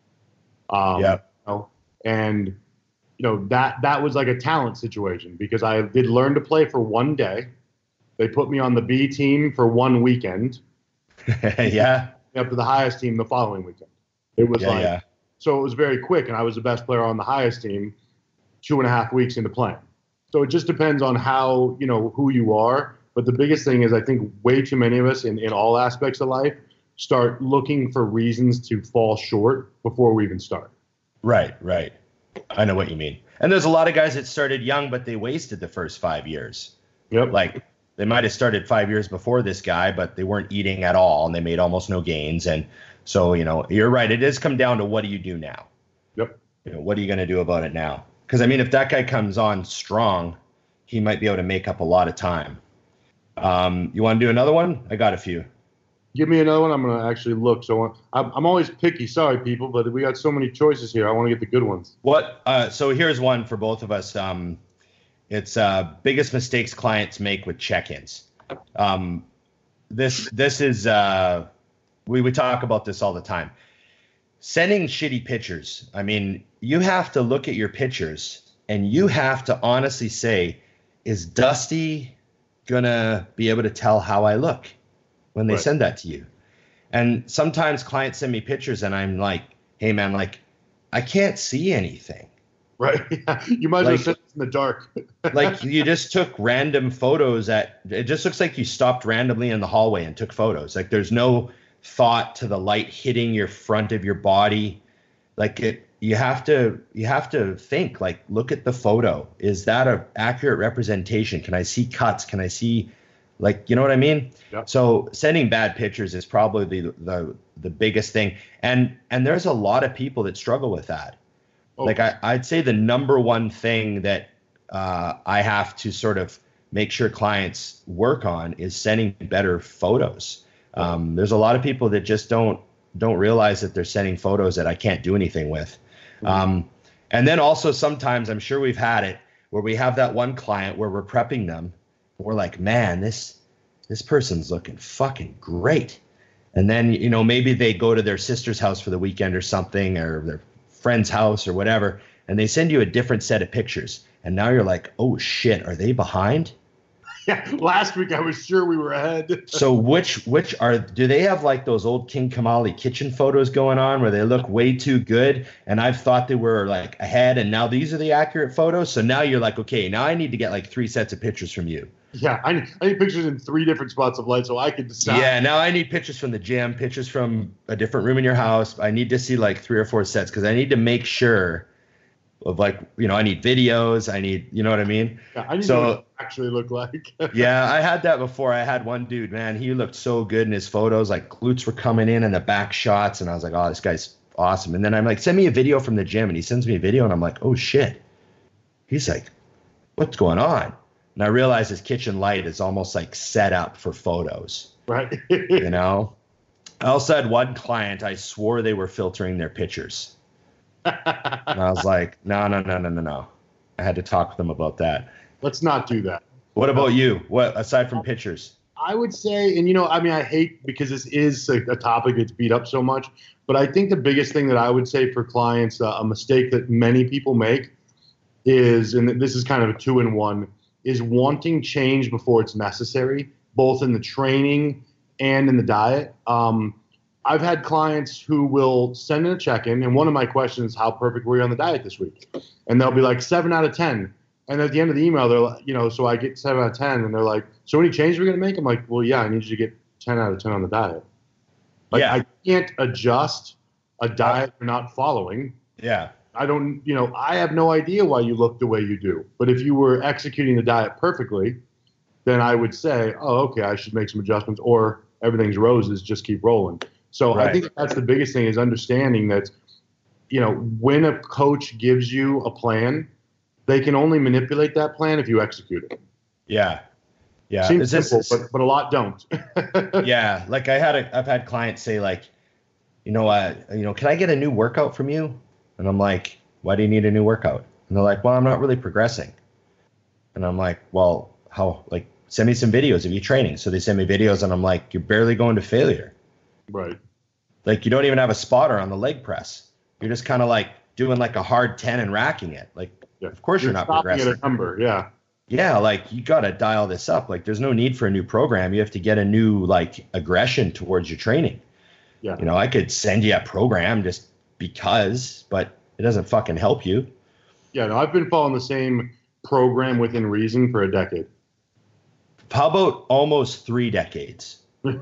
You know, and you know, that was like a talent situation because I did learn to play for one day. They put me on the B team for one weekend. Yeah. Up to the highest team the following weekend. It was so it was very quick, and I was the best player on the highest team 2.5 weeks into playing. So it just depends on how, you know, who you are. But the biggest thing is I think way too many of us in all aspects of life start looking for reasons to fall short before we even start. Right. I know what you mean. And there's a lot of guys that started young, but they wasted the first 5 years. Yep. Like they might have started 5 years before this guy, but they weren't eating at all and they made almost no gains. And so, you know, you're right. It does come down to what do you do now? Yep. You know, what are you going to do about it now? Because, I mean, if that guy comes on strong, he might be able to make up a lot of time. You want to do another one? I got a few. Give me another one. I'm going to actually look. So I'm always picky. Sorry, people, but we got so many choices here. I want to get the good ones. So here's one for both of us. It's biggest mistakes clients make with check-ins. This is we talk about this all the time. Sending shitty pictures. I mean, you have to look at your pictures and you have to honestly say, is Dusty gonna be able to tell how I look when they send that to you? And sometimes clients send me pictures and I'm like, hey man, like I can't see anything. Right. You might as well sit in the dark. Like you just took random photos it just looks like you stopped randomly in the hallway and took photos. Like there's no thought to the light hitting your front of your body. Like you have to think, like, look at the photo. Is that an accurate representation? Can I see cuts? Can I see, like, you know what I mean? Yep. So sending bad pictures is probably the biggest thing. And there's a lot of people that struggle with that. Oh. Like I'd say the number one thing that I have to sort of make sure clients work on is sending better photos. There's a lot of people that just don't don't realize that they're sending photos that I can't do anything with. And then also sometimes, I'm sure we've had it, where we have that one client where we're prepping them. We're like, man, this person's looking fucking great. And then, you know, maybe they go to their sister's house for the weekend or something, or their friend's house or whatever, and they send you a different set of pictures. And now you're like, oh shit, are they behind? Yeah, last week I was sure we were ahead. So do they have like those old King Kamali kitchen photos going on where they look way too good, and I've thought they were like ahead, and now these are the accurate photos? So now you're like, okay, now I need to get like 3 sets of pictures from you. Yeah, I need pictures in 3 different spots of light so I can decide. Yeah, now I need pictures from the gym, pictures from a different room in your house. I need to see like 3 or 4 sets because I need to make sure of, like, you know, I need videos. I need, you know what I mean? Yeah, I need to know what it actually look like. Yeah, I had that before. I had one dude, man, he looked so good in his photos. Like glutes were coming in and the back shots. And I was like, oh, this guy's awesome. And then I'm like, send me a video from the gym. And he sends me a video and I'm like, oh shit. He's like, what's going on? And I realized his kitchen light is almost like set up for photos. Right. You know? I also had one client, I swore they were filtering their pictures. And I was like, no. I had to talk to them about that. Let's not do that. What about you? What, aside from pictures? I would say, and you know, I mean, I hate, because this is a topic that's beat up so much, but I think the biggest thing that I would say for clients, a mistake that many people make is, and this is kind of a 2-in-1, is wanting change before it's necessary, both in the training and in the diet. I've had clients who will send in a check-in, and one of my questions is, how perfect were you on the diet this week? And they'll be like 7 out of 10. And at the end of the email, they're like, you know, so I get 7 out of 10, and they're like, so any changes we're going to make? I'm like, well, yeah, I need you to get 10 out of 10 on the diet. Like, Yeah. I can't adjust a diet you're not following. Yeah. I don't, you know, I have no idea why you look the way you do. But if you were executing the diet perfectly, then I would say, oh, okay, I should make some adjustments, or everything's roses, just keep rolling. So Right. I think that's the biggest thing, is understanding that, you know, when a coach gives you a plan, they can only manipulate that plan if you execute it. Yeah. Yeah. Seems simple, but a lot don't. Yeah. Like I've had clients say like, you know, can I get a new workout from you? And I'm like, why do you need a new workout? And they're like, well, I'm not really progressing. And I'm like, well, how, like, send me some videos of you training. So they send me videos and I'm like, you're barely going to failure. Right. Like, you don't even have a spotter on the leg press. You're just kind of like doing like a hard 10 and racking it. Like, Yeah. of course you're not progressing. At a number, yeah. Yeah, like you got to dial this up. Like there's no need for a new program. You have to get a new like aggression towards your training. Yeah. You know, I could send you a program just because, but it doesn't fucking help you. Yeah, no, I've been following the same program within reason for a decade. How about almost 3 decades? Right?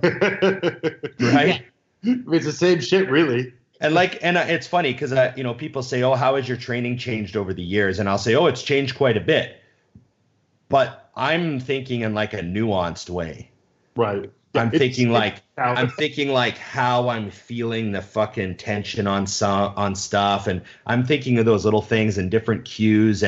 Yeah. It's the same shit, really. And it's funny because people say, oh, how has your training changed over the years? And I'll say, oh, it's changed quite a bit. But I'm thinking in like a nuanced way. Right. I'm thinking like how I'm feeling the fucking tension on stuff, and I'm thinking of those little things and different cues.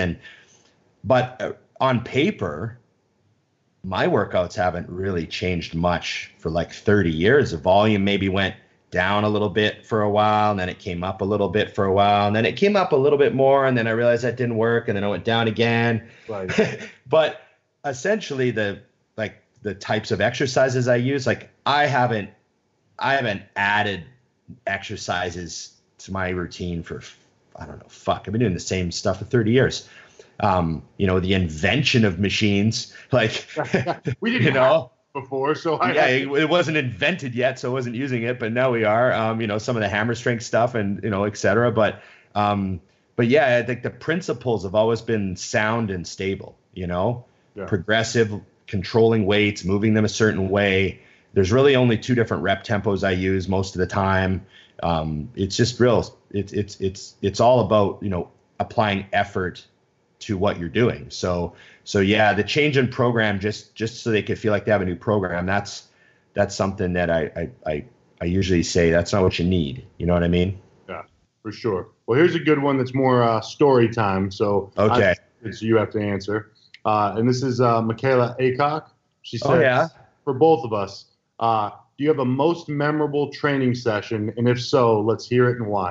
But on paper, my workouts haven't really changed much for like 30 years. The volume maybe went down a little bit for a while, and then it came up a little bit for a while, and then it came up a little bit more, and then I realized that didn't work, and then it went down again. Right. But essentially the types of exercises I use, like I haven't added exercises to my routine for, I don't know, I've been doing the same stuff for 30 years. The invention of machines, like, we didn't have before, so it wasn't invented yet, so I wasn't using it, but now we are. Some of the hammer strength stuff and et cetera. But yeah, I think the principles have always been sound and stable. Progressive, controlling weights, moving them a certain way. There's really only 2 different rep tempos I use most of the time. It's just real. It's all about applying effort to what you're doing. So yeah, the change in program just so they could feel like they have a new program. That's something that I usually say that's not what you need. You know what I mean? Yeah, for sure. Well, here's a good one that's more story time. So okay, so you have to answer. And this is Michaela Acock. She said, oh, yeah. For both of us, do you have a most memorable training session? And if so, let's hear it and why.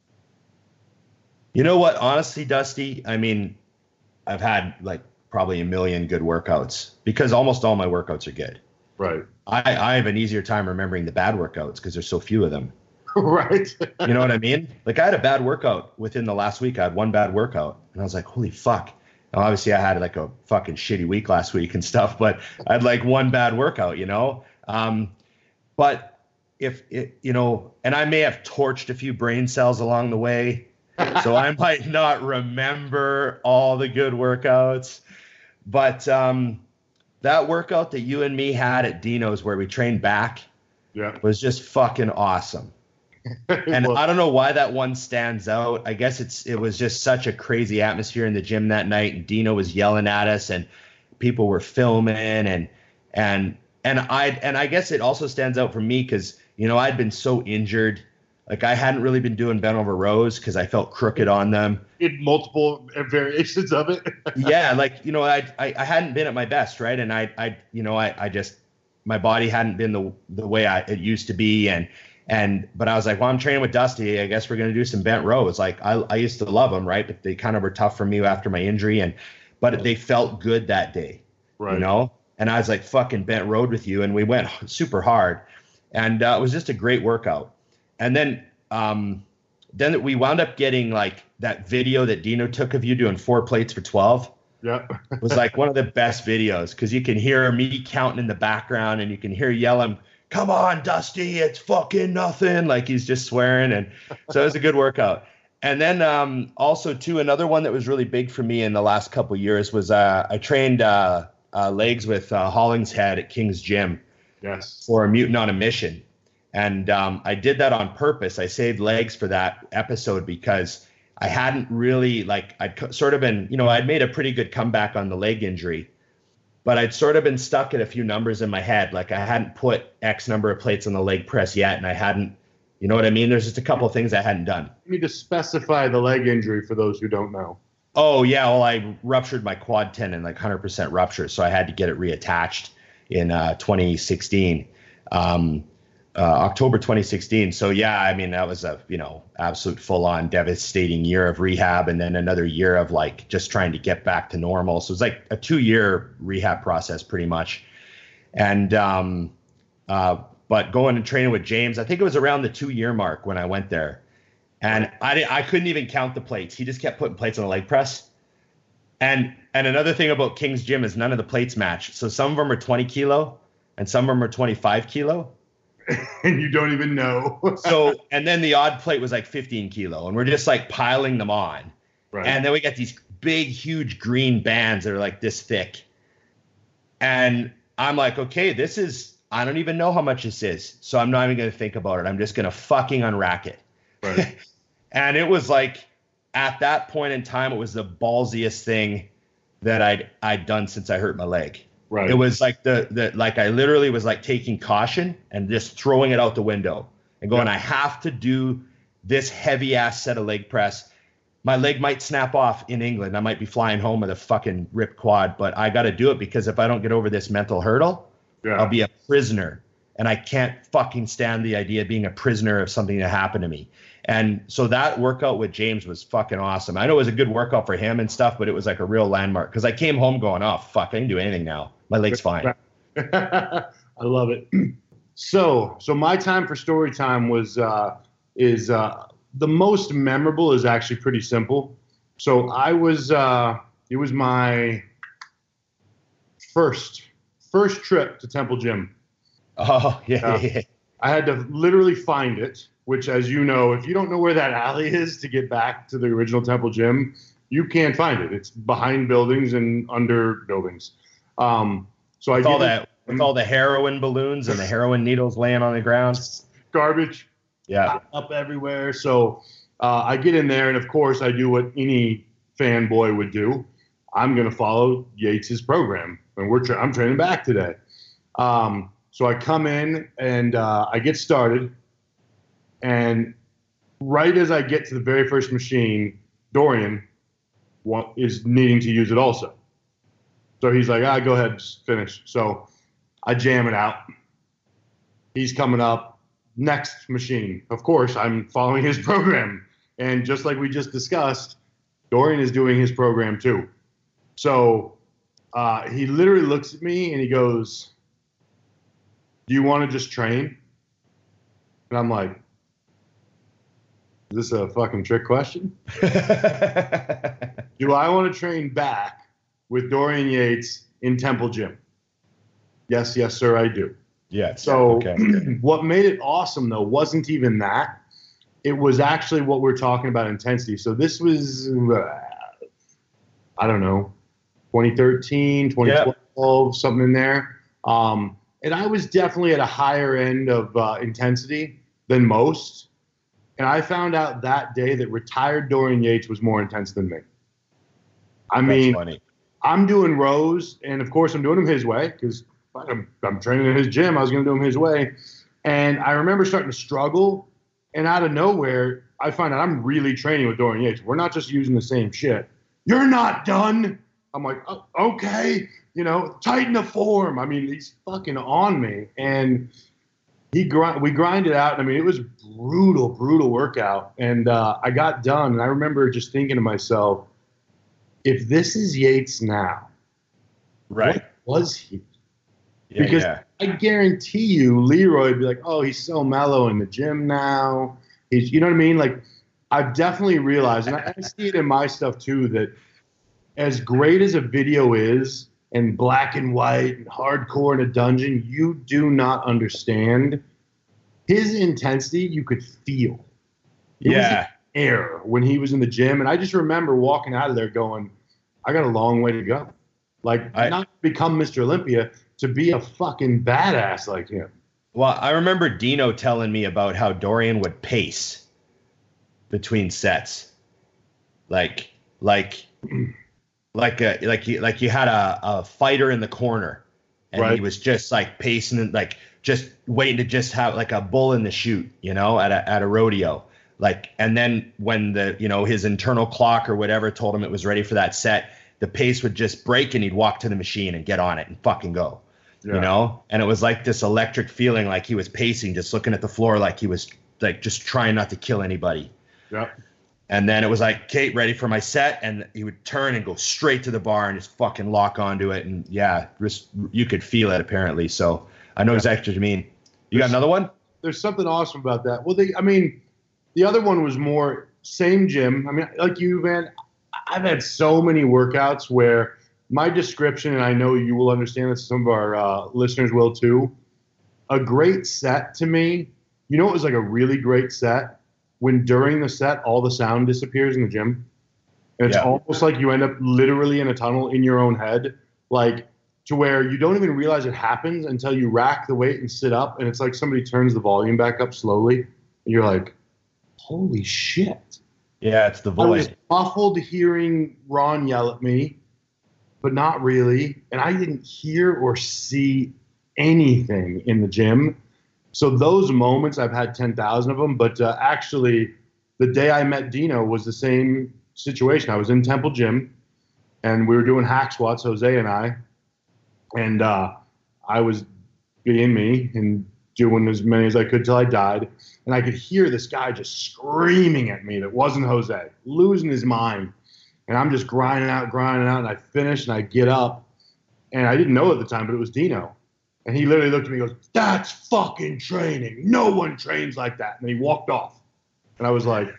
You know what? Honestly, Dusty, I mean, I've had like probably a million good workouts because almost all my workouts are good. Right. I have an easier time remembering the bad workouts because there's so few of them. Right. You know what I mean? Like I had a bad workout within the last week. I had one bad workout and I was like, holy fuck. Now, obviously I had like a fucking shitty week last week and stuff, but I had like one bad workout, you know? But if it, you know, and I may have torched a few brain cells along the way, so I might not remember all the good workouts, but that workout that you and me had at Dino's where we trained back was just fucking awesome. And I don't know why that one stands out. I guess it was just such a crazy atmosphere in the gym that night, and Dino was yelling at us and people were filming and I guess it also stands out for me because, you know, I'd been so injured. Like I hadn't really been doing bent over rows because I felt crooked on them. In multiple variations of it. Yeah, like, you know, I hadn't been at my best, right? And I just my body hadn't been the way it used to be, but I was like, well, I'm training with Dusty. I guess we're gonna do some bent rows. Like I used to love them, right? But they kind of were tough for me after my injury, but they felt good that day, right? You know. And I was like, fucking bent road with you, and we went super hard, and it was just a great workout. And then we wound up getting like that video that Dino took of you doing 4 plates for 12. Yeah. It was like one of the best videos because you can hear me counting in the background and you can hear yelling, come on, Dusty, it's fucking nothing. Like he's just swearing. And so it was a good workout. And then also too, another one that was really big for me in the last couple of years was I trained legs with Hollingshead at King's Gym. Yes. For a Mutant on a Mission. And I did that on purpose. I saved legs for that episode because I hadn't really I'd sort of been, you know, I'd made a pretty good comeback on the leg injury, but I'd sort of been stuck at a few numbers in my head. Like I hadn't put X number of plates on the leg press yet. And I hadn't, you know what I mean? There's just a couple of things I hadn't done. You need to specify the leg injury for those who don't know. Oh yeah. Well, I ruptured my quad tendon, like 100% rupture. So I had to get it reattached in 2016. October 2016. So yeah, I mean, that was a, you know, absolute full on devastating year of rehab. And then another year of like, just trying to get back to normal. So it was like a 2-year rehab process pretty much. And, but going and training with James, I think it was around the 2-year mark when I went there, and I couldn't even count the plates. He just kept putting plates on the leg press. And another thing about King's Gym is none of the plates match. So some of them are 20 kilo and some of them are 25 kilo. And you don't even know. So, and then the odd plate was like 15 kilo, and we're just like piling them on. Right. And then we got these big, huge green bands that are like this thick. And I'm like, okay, I don't even know how much this is. So I'm not even going to think about it. I'm just going to fucking unrack it. Right. And it was like, at that point in time, it was the ballsiest thing that I'd done since I hurt my leg. Right. It was like like I literally was like taking caution and just throwing it out the window and going, I have to do this heavy ass set of leg press. My leg might snap off in England. I might be flying home with a fucking ripped quad, but I got to do it because if I don't get over this mental hurdle, I'll be a prisoner. And I can't fucking stand the idea of being a prisoner of something that happened to me. And so that workout with James was fucking awesome. I know it was a good workout for him and stuff, but it was like a real landmark because I came home going, oh, fuck, I can do anything now. My leg's fine. I love it. So my time for story time is the most memorable is actually pretty simple. So it was my first trip to Temple Gym. Oh, yeah. I had to literally find it, which, as you know, if you don't know where that alley is to get back to the original Temple Gym, you can't find it. It's behind buildings and under buildings. So with all the heroin balloons and the heroin needles laying on the ground. Garbage. Yeah. Up everywhere. So I get in there, and of course I do what any fanboy would do. I'm going to follow Yates's program, and I'm training back today. So I come in and I get started, and right as I get to the very first machine, Dorian is needing to use it also. So he's like, go ahead, finish. So I jam it out. he's coming up, next machine. Of course, I'm following his program. And just like we just discussed, Dorian is doing his program too. So he literally looks at me and he goes, "Do you want to just train?" And I'm like, "Is this a fucking trick question?" Do I want to train back with Dorian Yates in Temple Gym? Yes, sir, I do. Yeah. So okay. What made it awesome, though, wasn't even that. It was actually what we're talking about, intensity. So this was, I don't know, 2013, 2012, something in there. And I was definitely at a higher end of intensity than most. And I found out that day that retired Dorian Yates was more intense than me. I mean, funny. I'm doing rows, and of course I'm doing them his way because I'm training in his gym. I was going to do them his way. And I remember starting to struggle, and out of nowhere, I find out I'm really training with Dorian Yates. We're not just using the same shit. "You're not done." I'm like, "Oh, okay, tighten the form." I mean, he's fucking on me. And we grinded out. I mean, it was brutal workout. And I got done, and I remember just thinking to myself, if this is Yates now, right? What was he? Yeah, because yeah. I guarantee you, Leroy would be like, "Oh, he's so mellow in the gym now." You know what I mean? Like, I've definitely realized, and I see it in my stuff too, that as great as a video is, and black and white and hardcore in a dungeon, you do not understand his intensity. You could feel. It was in air when he was in the gym, and I just remember walking out of there going, "I got a long way to go." Like, not to become Mr. Olympia, to be a fucking badass like him. Well, I remember Dino telling me about how Dorian would pace between sets, like you had a fighter in the corner, and right. He was just like pacing and like just waiting to just have like a bull in the chute, at a rodeo. Like, and then when his internal clock or whatever told him it was ready for that set, the pace would just break and he'd walk to the machine and get on it and fucking go. Yeah. And it was like this electric feeling, like he was pacing, just looking at the floor, like he was like just trying not to kill anybody. Yeah. And then it was like, "Kate, ready for my set?" And he would turn and go straight to the bar and just fucking lock onto it. And you could feel it apparently. So I know exactly what you mean. You got another one? There's something awesome about that. Well, the other one was more same gym. I mean, like you, man, I've had so many workouts where my description, and I know you will understand this, some of our listeners will too, a great set to me, it was like a really great set when during the set all the sound disappears in the gym. And it's almost like you end up literally in a tunnel in your own head, like to where you don't even realize it happens until you rack the weight and sit up, and it's like somebody turns the volume back up slowly, and you're like, holy shit. Yeah, it's the void. I was muffled hearing Ron yell at me, but not really. And I didn't hear or see anything in the gym. So those moments, I've had 10,000 of them. But actually, the day I met Dino was the same situation. I was in Temple Gym, and we were doing hack squats, Jose and I. And I was being me and doing as many as I could till I died. And I could hear this guy just screaming at me that wasn't Jose, losing his mind. And I'm just grinding out, and I finish, and I get up. And I didn't know at the time, but it was Dino. And he literally looked at me and goes, "That's fucking training. No one trains like that." And he walked off. And I was like,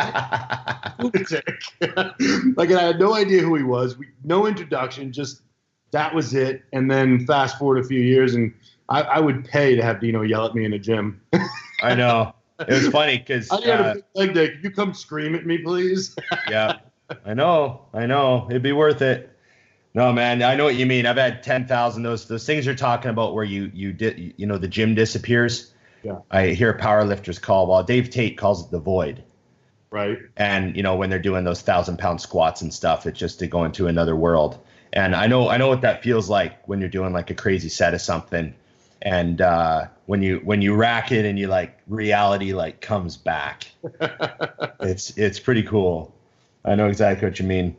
lunatic. Like, and I had no idea who he was. No introduction, just that was it. And then fast forward a few years, and I would pay to have Dino yell at me in a gym. I know. It was funny because I got a big leg day. Could you come scream at me, please? Yeah, I know. It'd be worth it. No, man, I know what you mean. I've had 10,000 those things you're talking about where you did, the gym disappears. Yeah. I hear powerlifters call. Well, Dave Tate calls it the void. Right. And when they're doing those 1,000-pound squats and stuff, it's just to go into another world. And I know what that feels like when you're doing like a crazy set of something. And when you rack it and you like reality like comes back, it's pretty cool. I know exactly what you mean.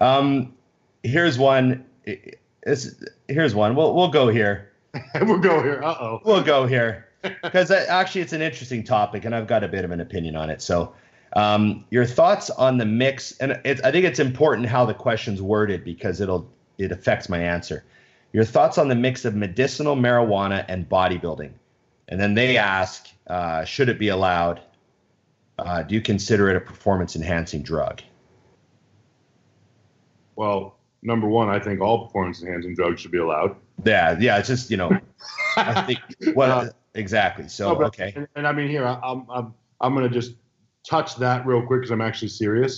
Here's one. Here's one. We'll go here. We'll go here. Uh-oh. We'll go here. because actually it's an interesting topic, and I've got a bit of an opinion on it. So, your thoughts on the mix, and I think it's important how the question's worded because it affects my answer. Your thoughts on the mix of medicinal marijuana and bodybuilding, and then they ask, should it be allowed? Do you consider it a performance-enhancing drug? Well, number one, I think all performance-enhancing drugs should be allowed. Yeah. It's just I think exactly. So no, but, okay. And I mean, here I'm going to just touch that real quick because I'm actually serious.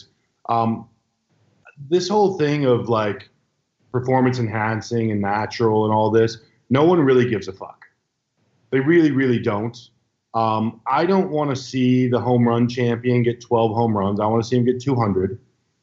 This whole thing of like performance-enhancing and natural and all this, no one really gives a fuck. They really, really don't. I don't want to see the home run champion get 12 home runs. I want to see him get 200.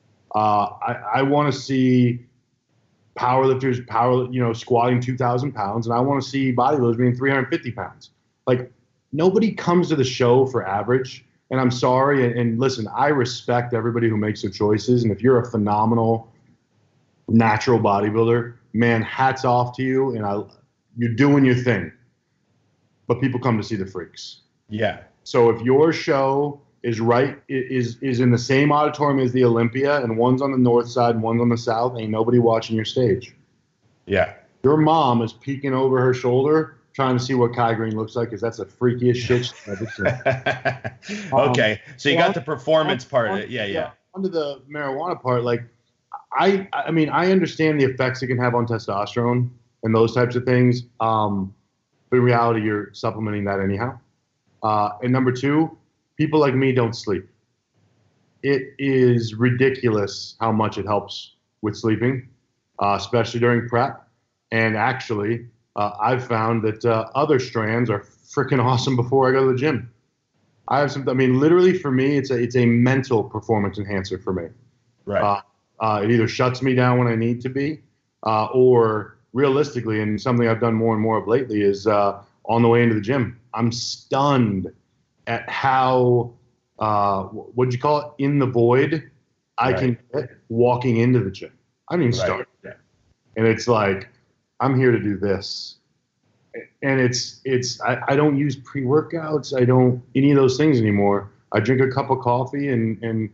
I want to see powerlifters squatting 2,000 pounds, and I want to see bodybuilders being 350 pounds. Like, nobody comes to the show for average. And I'm sorry, and listen, I respect everybody who makes their choices. And if you're a phenomenal natural bodybuilder, man, hats off to you, and you're doing your thing. But people come to see the freaks. Yeah. So if your show is in the same auditorium as the Olympia, and one's on the north side and one's on the south, ain't nobody watching your stage. Yeah. Your mom is peeking over her shoulder trying to see what Kai Green looks like, because that's the freakiest shit she's ever seen. Okay, so you got the performance part of it. Yeah. Under the marijuana part, like, I mean, I understand the effects it can have on testosterone and those types of things. But in reality, you're supplementing that anyhow. And number two, people like me don't sleep. It is ridiculous how much it helps with sleeping, especially during prep. And actually, I've found that other strands are freaking awesome before I go to the gym. Literally for me, it's a mental performance enhancer for me. Right. It either shuts me down when I need to be, or realistically, and something I've done more and more of lately is on the way into the gym, I'm stunned at how, what'd you call it, in the void I can get walking into the gym. I don't even start. And it's like, I'm here to do this. And I don't use pre-workouts. I don't any of those things anymore. I drink a cup of coffee and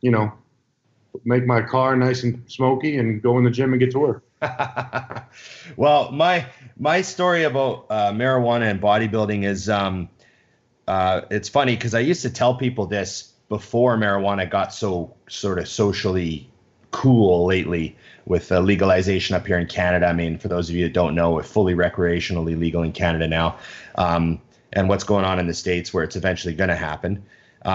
make my car nice and smoky and go in the gym and get to work. Well, my story about marijuana and bodybuilding is it's funny because I used to tell people this before marijuana got so sort of socially cool lately with legalization up here in Canada. I mean, for those of you that don't know, we're fully recreationally legal in Canada now, and what's going on in the States where it's eventually going to happen.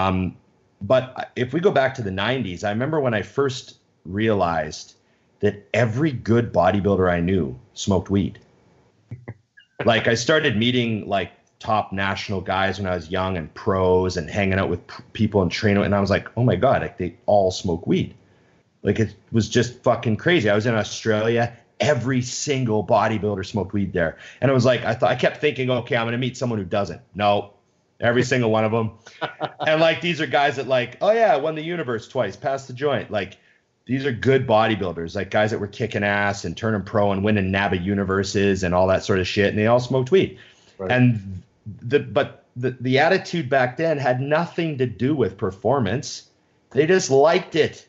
But if we go back to the 90s, I remember when I first realized that every good bodybuilder I knew smoked weed. Like, I started meeting like top national guys when I was young and pros and hanging out with people and training. And I was like, oh my God, like, they all smoke weed. Like, it was just fucking crazy. I was in Australia. Every single bodybuilder smoked weed there. And it was like, I kept thinking, okay, I'm going to meet someone who doesn't. No, every single one of them. And like, these are guys that like, oh yeah, I won the universe twice, passed the joint. Like, these are good bodybuilders, like guys that were kicking ass and turning pro and winning NABA universes and all that sort of shit. And they all smoked weed. Right. And the attitude back then had nothing to do with performance. They just liked it.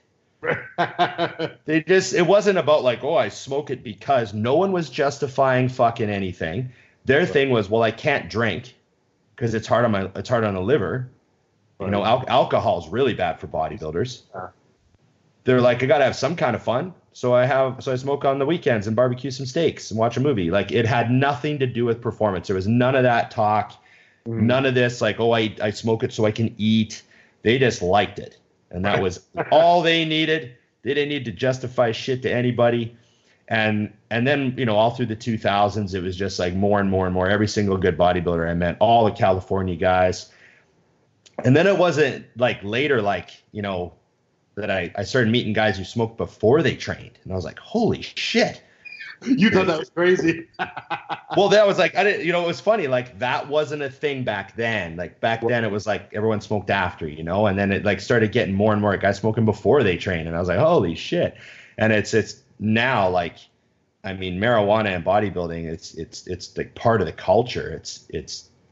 It wasn't about like, oh, I smoke it because. No one was justifying fucking anything. Their thing was, well, I can't drink because it's hard on the liver. Right. You know, alcohol's really bad for bodybuilders. They're like, I gotta have some kind of fun, so I smoke on the weekends and barbecue some steaks and watch a movie. Like, it had nothing to do with performance. There was none of that talk, none of this like, oh, I smoke it so I can eat. They just liked it. And that was all they needed. They didn't need to justify shit to anybody. And then, you know, all through the 2000s, it was just like more and more and more. Every single good bodybuilder I met, all the California guys. And then it wasn't like later, like, you know, that I started meeting guys who smoked before they trained. And I was like, holy shit. You thought that was crazy. Well, that was like, it was funny. Like, that wasn't a thing back then. Like, back then it was like everyone smoked after, you know, and then it like started getting more and more guys smoking before they trained. And I was like, holy shit. And it's now like, I mean, marijuana and bodybuilding, it's like part of the culture.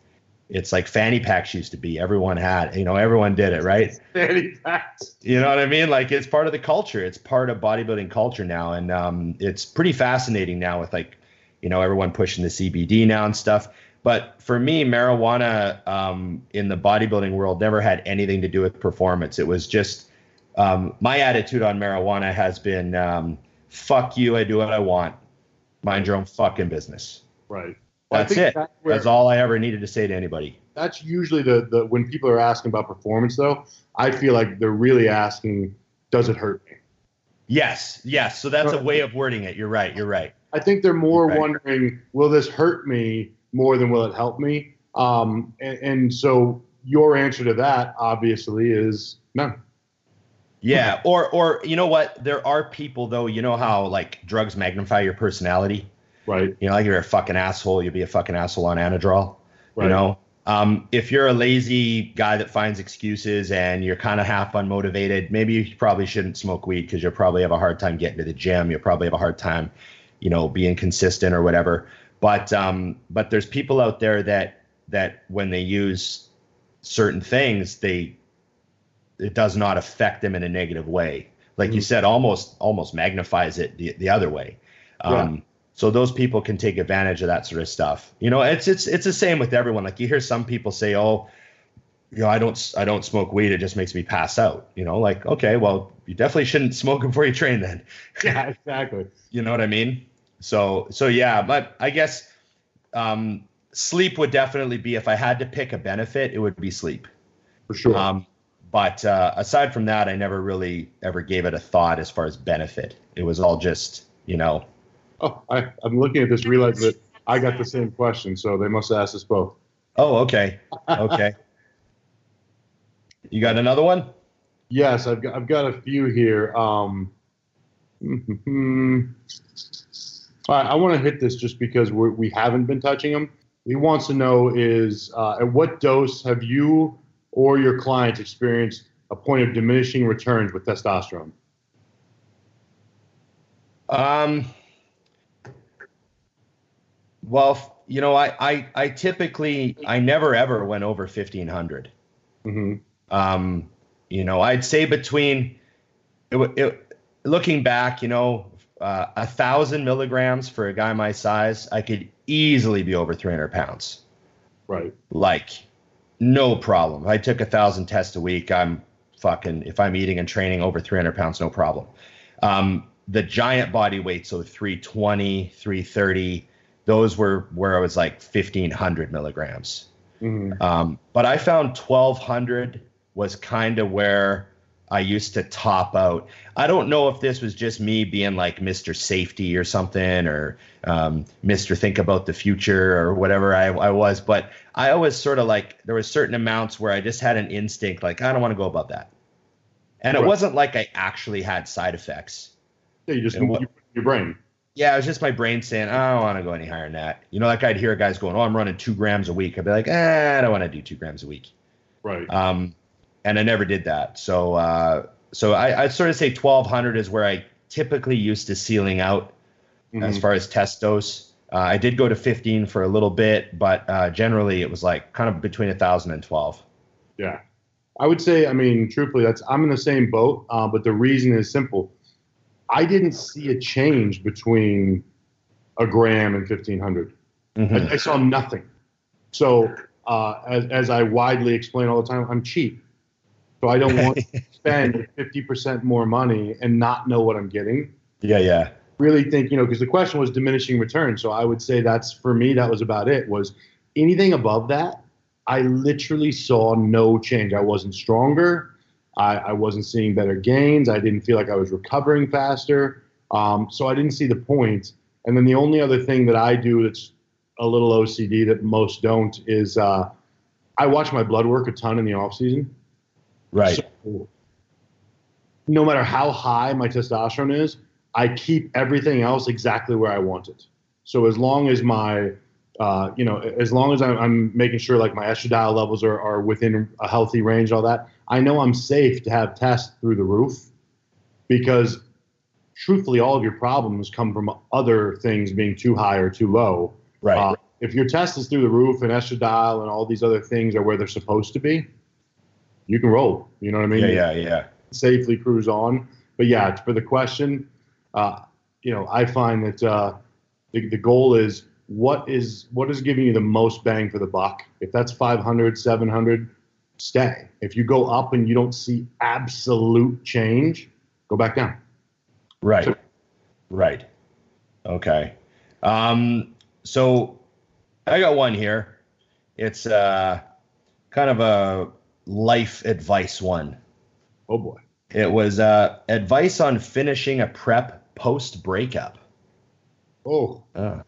It's like fanny packs used to be. Everyone had, everyone did it, right? Fanny packs. You know what I mean? Like, it's part of the culture. It's part of bodybuilding culture now. And it's pretty fascinating now with everyone pushing the CBD now and stuff. But for me, marijuana in the bodybuilding world never had anything to do with performance. It was just my attitude on marijuana has been, fuck you, I do what I want. Mind your own fucking business. Right. Well, that's it. That's all I ever needed to say to anybody. That's usually the when people are asking about performance, though, I feel like they're really asking, does it hurt me? Yes. So that's a way of wording it. You're right. I think they're more wondering, will this hurt me more than will it help me? And so your answer to that, obviously, is no. Yeah. Or you know what? There are people, though, you know how like drugs magnify your personality? Right. Like you're a fucking asshole, you'll be a fucking asshole on Anadrol. Right. If you're a lazy guy that finds excuses and you're kind of half unmotivated, maybe you probably shouldn't smoke weed because you'll probably have a hard time getting to the gym. You'll probably have a hard time, being consistent or whatever. But there's people out there that when they use certain things, it does not affect them in a negative way. Like you said, almost magnifies it the other way. So those people can take advantage of that sort of stuff. It's the same with everyone. Like you hear some people say, "Oh, I don't smoke weed. It just makes me pass out." Like, okay, well, you definitely shouldn't smoke before you train then. Yeah, exactly. You know what I mean? So yeah, but I guess sleep would definitely be, if I had to pick a benefit, it would be sleep. For sure. But aside from that, I never really ever gave it a thought as far as benefit. It was all just, Oh, I'm looking at this, realizing that I got the same question, so they must have asked us both. Oh, okay. You got another one? Yes, I've got a few here. All right, I want to hit this just because we haven't been touching them. He wants to know is at what dose have you or your clients experienced a point of diminishing returns with testosterone? Well, I typically, I never ever went over 1,500. I'd say between, looking back, 1,000 milligrams for a guy my size, I could easily be over 300 pounds. Right. Like, no problem. If I took 1,000 tests a week, if I'm eating and training over 300 pounds, no problem. The giant body weight, so 320, 330, those were where I was like 1,500 milligrams. But I found 1,200 was kind of where I used to top out. I don't know if this was just me being like Mr. Safety or something, or Mr. Think About the Future or whatever I was, but I always sort of like, there was certain amounts where I just had an instinct, like, I don't want to go above that. And it wasn't like I actually had side effects. Yeah, you just your brain. Yeah, it was just my brain saying, I don't want to go any higher than that. Like I'd hear guys going, "Oh, I'm running 2 grams a week." I'd be like, I don't want to do 2 grams a week. Right. And I never did that. So I'd sort of say 1,200 is where I typically used to ceiling out as far as test dose. I did go to 15 for a little bit, but generally it was like kind of between 1,000 and 12. Yeah. I would say, truthfully, I'm in the same boat, but the reason is simple. I didn't see a change between a gram and 1,500. I saw nothing. So as I widely explain all the time, I'm cheap. So I don't want to spend 50% more money and not know what I'm getting. Yeah. Really think, because the question was diminishing returns. So I would say for me, that was about it. Was anything above that, I literally saw no change. I wasn't stronger. I wasn't seeing better gains. I didn't feel like I was recovering faster. So I didn't see the point. And then the only other thing that I do that's a little OCD that most don't is I watch my blood work a ton in the off season. Right. So no matter how high my testosterone is, I keep everything else exactly where I want it. So as long as as long as I'm making sure like my estradiol levels are within a healthy range, all that, I know I'm safe to have tests through the roof, because truthfully, all of your problems come from other things being too high or too low. Right. if your test is through the roof and estradiol and all these other things are where they're supposed to be, you can roll. You know what I mean? Yeah. Safely cruise on. But yeah, for the question, I find that the goal is what is giving you the most bang for the buck. If that's 500, 700, stay. If you go up and you don't see absolute change, go back down. Right. Okay. So I got one here. It's kind of a life advice one. Oh boy. It was advice on finishing a prep post breakup. Oh.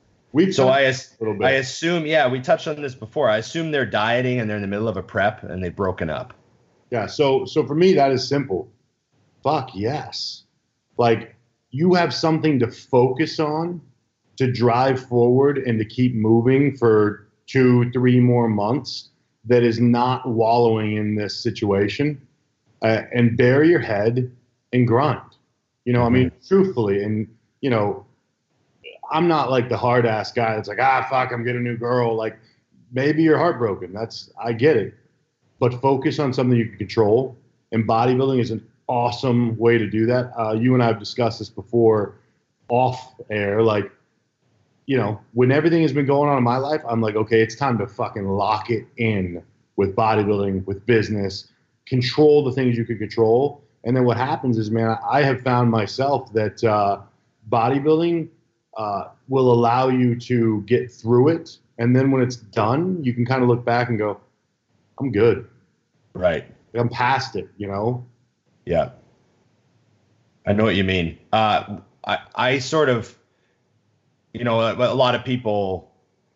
I assume, we touched on this before. I assume they're dieting and they're in the middle of a prep and they've broken up. Yeah. So for me, that is simple. Fuck yes. Like, you have something to focus on, to drive forward and to keep moving for 2-3 more months that is not wallowing in this situation, and bury your head and grind. I mean, truthfully, and, I'm not like the hard ass guy that's like, fuck, I'm getting a new girl. Like, maybe you're heartbroken. I get it. But focus on something you can control. And bodybuilding is an awesome way to do that. You and I have discussed this before off air. Like, when everything has been going on in my life, I'm like, okay, it's time to fucking lock it in with bodybuilding, with business, control the things you can control. And then what happens is, man, I have found myself that bodybuilding will allow you to get through it. And then when it's done, you can kind of look back and go, I'm good. Right. I'm past it, Yeah. I know what you mean. I sort of, a lot of people,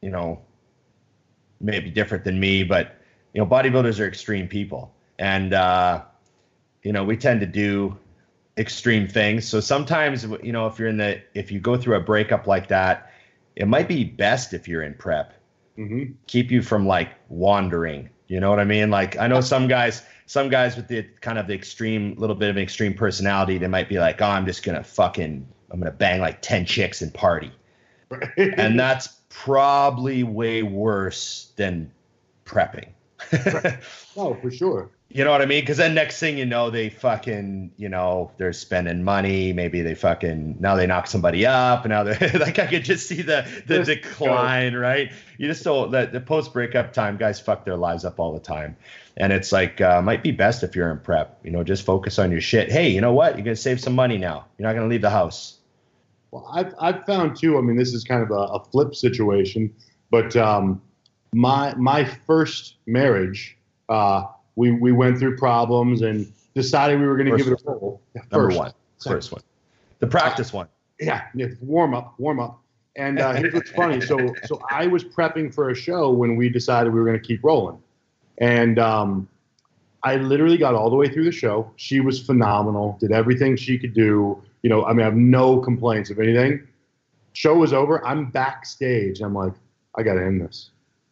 may be different than me, but, bodybuilders are extreme people. And, we tend to do extreme things. So sometimes, if you go through a breakup like that, it might be best if you're in prep. Mm-hmm. Keep you from like wandering. You know what I mean? Like, I know some guys with the kind of the extreme, little bit of an extreme personality, they might be like, oh, I'm gonna bang like 10 chicks and party. And that's probably way worse than prepping. Oh, for sure. You know what I mean? Because then next thing you know, they fucking, they're spending money. Maybe now they knock somebody up. And now they're like, I could just see the decline, right? You just don't, the post breakup time, guys fuck their lives up all the time. And it's like, might be best if you're in prep, just focus on your shit. Hey, you know what? You're going to save some money now. You're not going to leave the house. Well, I've found too, I mean, this is kind of a flip situation, but my first marriage, we went through problems and decided we were going to give it a roll. Yeah, first one. The practice one. Yeah, warm up. And here's what's funny. So I was prepping for a show when we decided we were going to keep rolling. And I literally got all the way through the show. She was phenomenal, did everything she could do. I have no complaints of anything. Show was over. I'm backstage. I'm like, I got to end this.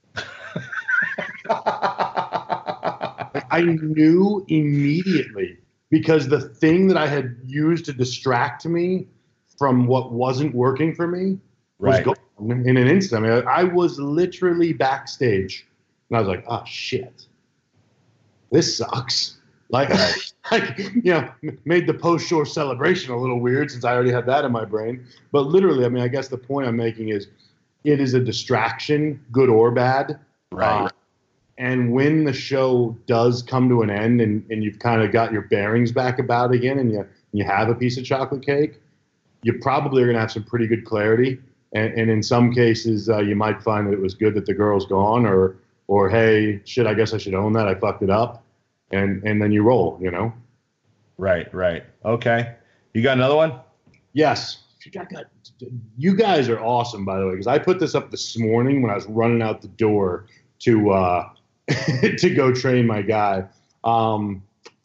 I knew immediately, because the thing that I had used to distract me from what wasn't working for me was gone in an instant. I mean, I was literally backstage, and I was like, oh, shit. This sucks. Like, made the post-show celebration a little weird since I already had that in my brain. But literally, I mean, I guess the point I'm making is it is a distraction, good or bad. Right. And when the show does come to an end and you've kind of got your bearings back about again and you have a piece of chocolate cake, you probably are going to have some pretty good clarity. And in some cases, you might find that it was good that the girl's gone or hey, shit, I guess I should own that. I fucked it up. And then you roll, Right. Okay. You got another one? Yes. You guys are awesome, by the way, because I put this up this morning when I was running out the door to to go train my guy. All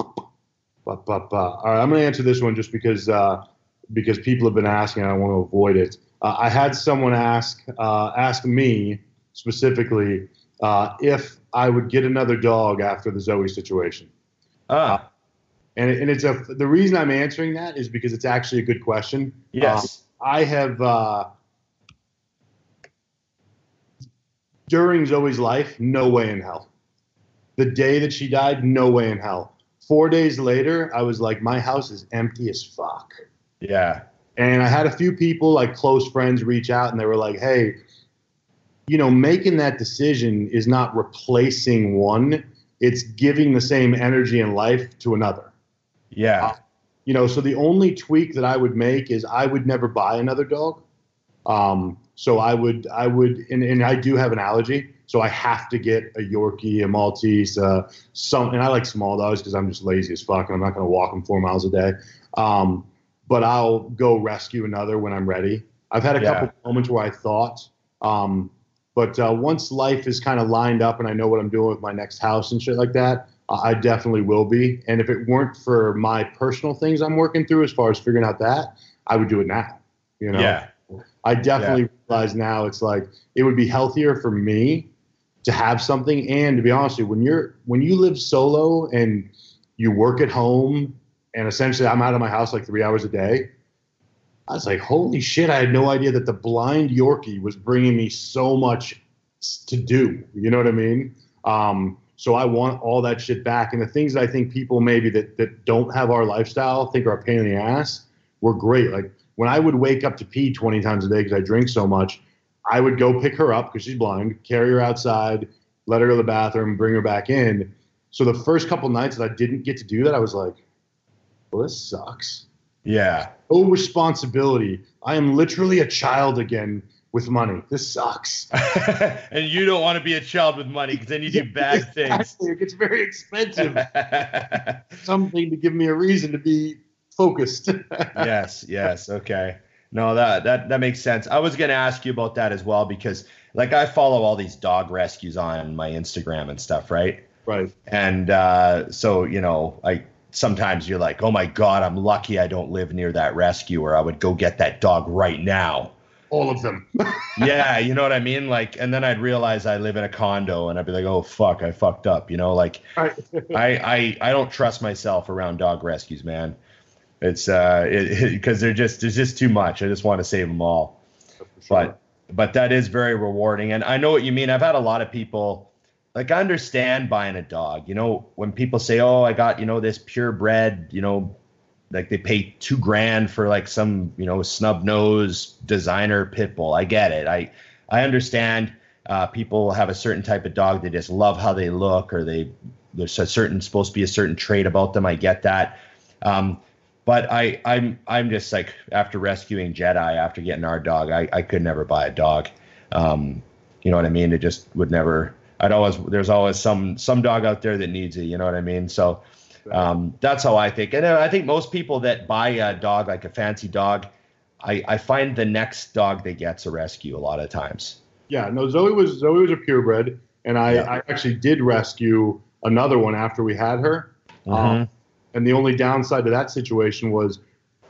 right, I'm going to answer this one just because people have been asking. I want to avoid it. I had someone ask me specifically if I would get another dog after the Zoe situation. And it's the reason I'm answering that is because it's actually a good question. Yes. I have during Zoe's life, no way in hell. The day that she died, no way in hell. 4 days later, I was like, my house is empty as fuck. Yeah. And I had a few people, like close friends, reach out and they were like, hey, you know, making that decision is not replacing one. It's giving the same energy and life to another. Yeah. You know, so the only tweak that I would make is I would never buy another dog. So I would, and I do have an allergy, so I have to get a Yorkie, a Maltese, and I like small dogs because I'm just lazy as fuck and I'm not going to walk them 4 miles a day. But I'll go rescue another when I'm ready. I've had a couple moments where I thought, but once life is kind of lined up and I know what I'm doing with my next house and shit like that, I definitely will be. And if it weren't for my personal things I'm working through as far as figuring out that, I would do it now. You know? Yeah. I definitely realize now it's like it would be healthier for me to have something. And to be honest with you, when you live solo and you work at home and essentially I'm out of my house like 3 hours a day, I was like, holy shit, I had no idea that the blind Yorkie was bringing me so much to do. You know what I mean? So I want all that shit back. And the things that I think people maybe that don't have our lifestyle think are a pain in the ass were great. Like when I would wake up to pee 20 times a day because I drink so much, I would go pick her up because she's blind, carry her outside, let her go to the bathroom, bring her back in. So the first couple nights that I didn't get to do that, I was like, well, this sucks. Yeah. No responsibility. I am literally a child again with money. This sucks. And you don't want to be a child with money because then you do bad things. Exactly. It gets very expensive. Something to give me a reason to be focused. Yes. Okay. No, that makes sense. I was going to ask you about that as well because like I follow all these dog rescues on my Instagram and stuff, right? Right. And so, you know, sometimes you're like, oh my God, I'm lucky I don't live near that rescue or I would go get that dog right now. All of them. Yeah, you know what I mean? Like, and then I'd realize I live in a condo and I'd be like, oh fuck, I fucked up. You know, like I don't trust myself around dog rescues, man. It's because there's just too much. I just want to save them all. Sure. But that is very rewarding. And I know what you mean. I've had a lot of people, like I understand buying a dog, you know, when people say, oh, I got, you know, this purebred, you know, like they pay $2,000 for like some, you know, snub nose designer pit bull. I get it. I understand people have a certain type of dog. They just love how they look or there's supposed to be a certain trait about them. I get that. But I'm just like after rescuing Jedi, after getting our dog, I could never buy a dog. You know what I mean? It just would never. There's always some dog out there that needs it. You know what I mean? So that's how I think. And I think most people that buy a dog, like a fancy dog, I find the next dog they get's a rescue a lot of times. Yeah, no, Zoe was a purebred, and I actually did rescue another one after we had her. Mm-hmm. And the only downside to that situation was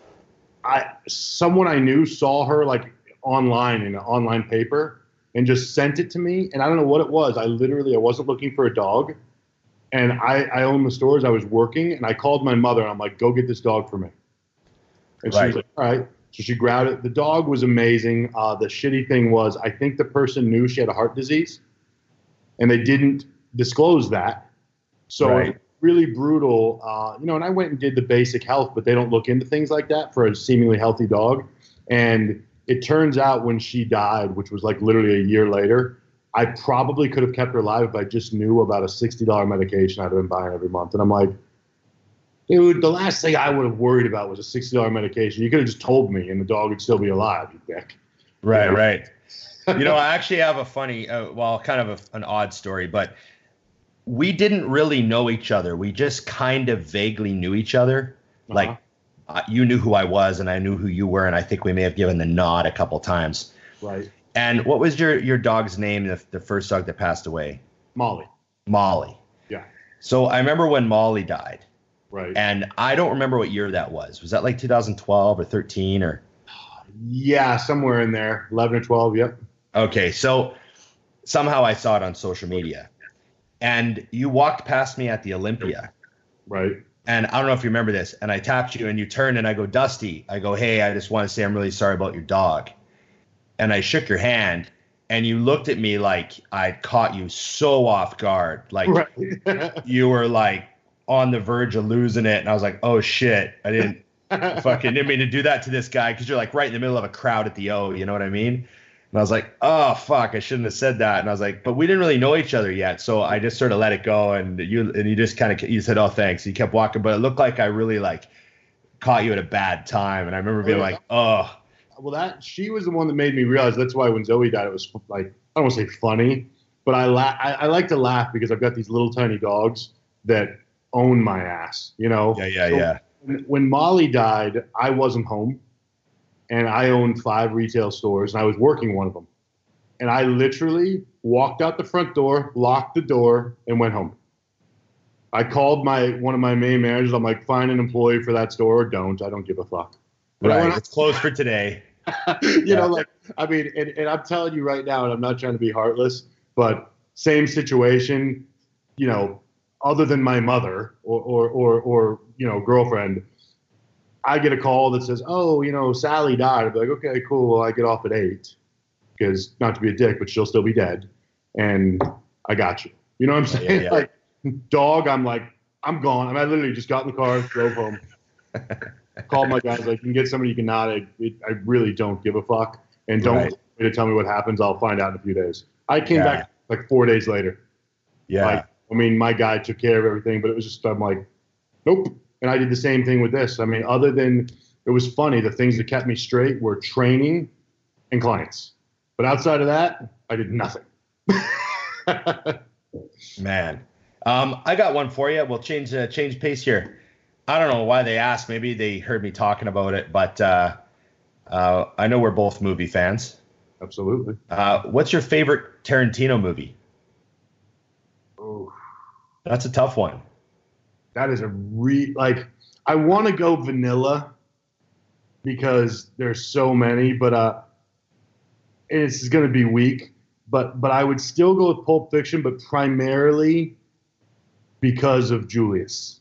someone I knew saw her like online in an online paper and just sent it to me. And I don't know what it was. I wasn't looking for a dog. And I own the stores. I was working and I called my mother and I'm like, go get this dog for me. And she was like, all right. So she grabbed it. The dog was amazing. The shitty thing was I think the person knew she had a heart disease and they didn't disclose that. So really brutal, you know, and I went and did the basic health, but they don't look into things like that for a seemingly healthy dog. And it turns out when she died, which was like literally a year later, I probably could have kept her alive if I just knew about a $60 medication I'd have been buying every month. And I'm like, dude, the last thing I would have worried about was a $60 medication. You could have just told me and the dog would still be alive, you dick. Right, you know? Right. You know, I actually have a funny, kind of an odd story, but we didn't really know each other. We just kind of vaguely knew each other. Like you knew who I was and I knew who you were. And I think we may have given the nod a couple times. Right. And what was your dog's name, the first dog that passed away? Molly. Yeah. So I remember when Molly died. Right. And I don't remember what year that was. Was that like 2012 or 13 or? Yeah, somewhere in there. 11 or 12. Yep. Okay. So somehow I saw it on social media. And you walked past me at the Olympia. Right. And I don't know if you remember this. And I tapped you and you turned and I go, Dusty. I go, hey, I just want to say I'm really sorry about your dog. And I shook your hand. and you looked at me like I'd caught you so off guard. Like you were like on the verge of losing it. And I was like, oh shit, I didn't mean to do that to this guy, because you're like right in the middle of a crowd at the O, you know what I mean? And I was like, oh fuck, I shouldn't have said that. And I was like, but we didn't really know each other yet, so I just sort of let it go. And you just kind of, you said, oh thanks. You kept walking, but it looked like I really like caught you at a bad time. And I remember being like, oh. Well, she was the one that made me realize. That's why when Zoe died, it was like, I don't want to say funny, but I like to laugh because I've got these little tiny dogs that own my ass, you know? Yeah. When Molly died, I wasn't home, and I owned 5 retail stores, and I was working one of them. And I literally walked out the front door, locked the door, and went home. I called one of my main managers. I'm like, find an employee for that store or don't. I don't give a fuck. Right. It's closed for today. You know, like, I mean, and I'm telling you right now, and I'm not trying to be heartless, but same situation, you know, other than my mother or you know, girlfriend, I get a call that says, oh, you know, Sally died. I'd be like, okay, cool. Well, I get off at 8, because not to be a dick, but she'll still be dead. And I got you. You know what I'm saying? Yeah. Like, dog, I'm like, I'm gone. I mean, I literally just got in the car, drove home. Called my guys, like, you can get somebody you can not. I really don't give a fuck. And don't wait to tell me what happens. I'll find out in a few days. I came back like 4 days later. Yeah. Like, I mean, my guy took care of everything, but it was just, I'm like, nope. And I did the same thing with this. I mean, other than, it was funny, the things that kept me straight were training and clients. But outside of that, I did nothing. Man. I got one for you. We'll change pace here. I don't know why they asked. Maybe they heard me talking about it, but I know we're both movie fans. Absolutely. What's your favorite Tarantino movie? Oh, that's a tough one. That is like, I want to go vanilla because there's so many, but it's going to be weak. But I would still go with Pulp Fiction, but primarily because of Julius.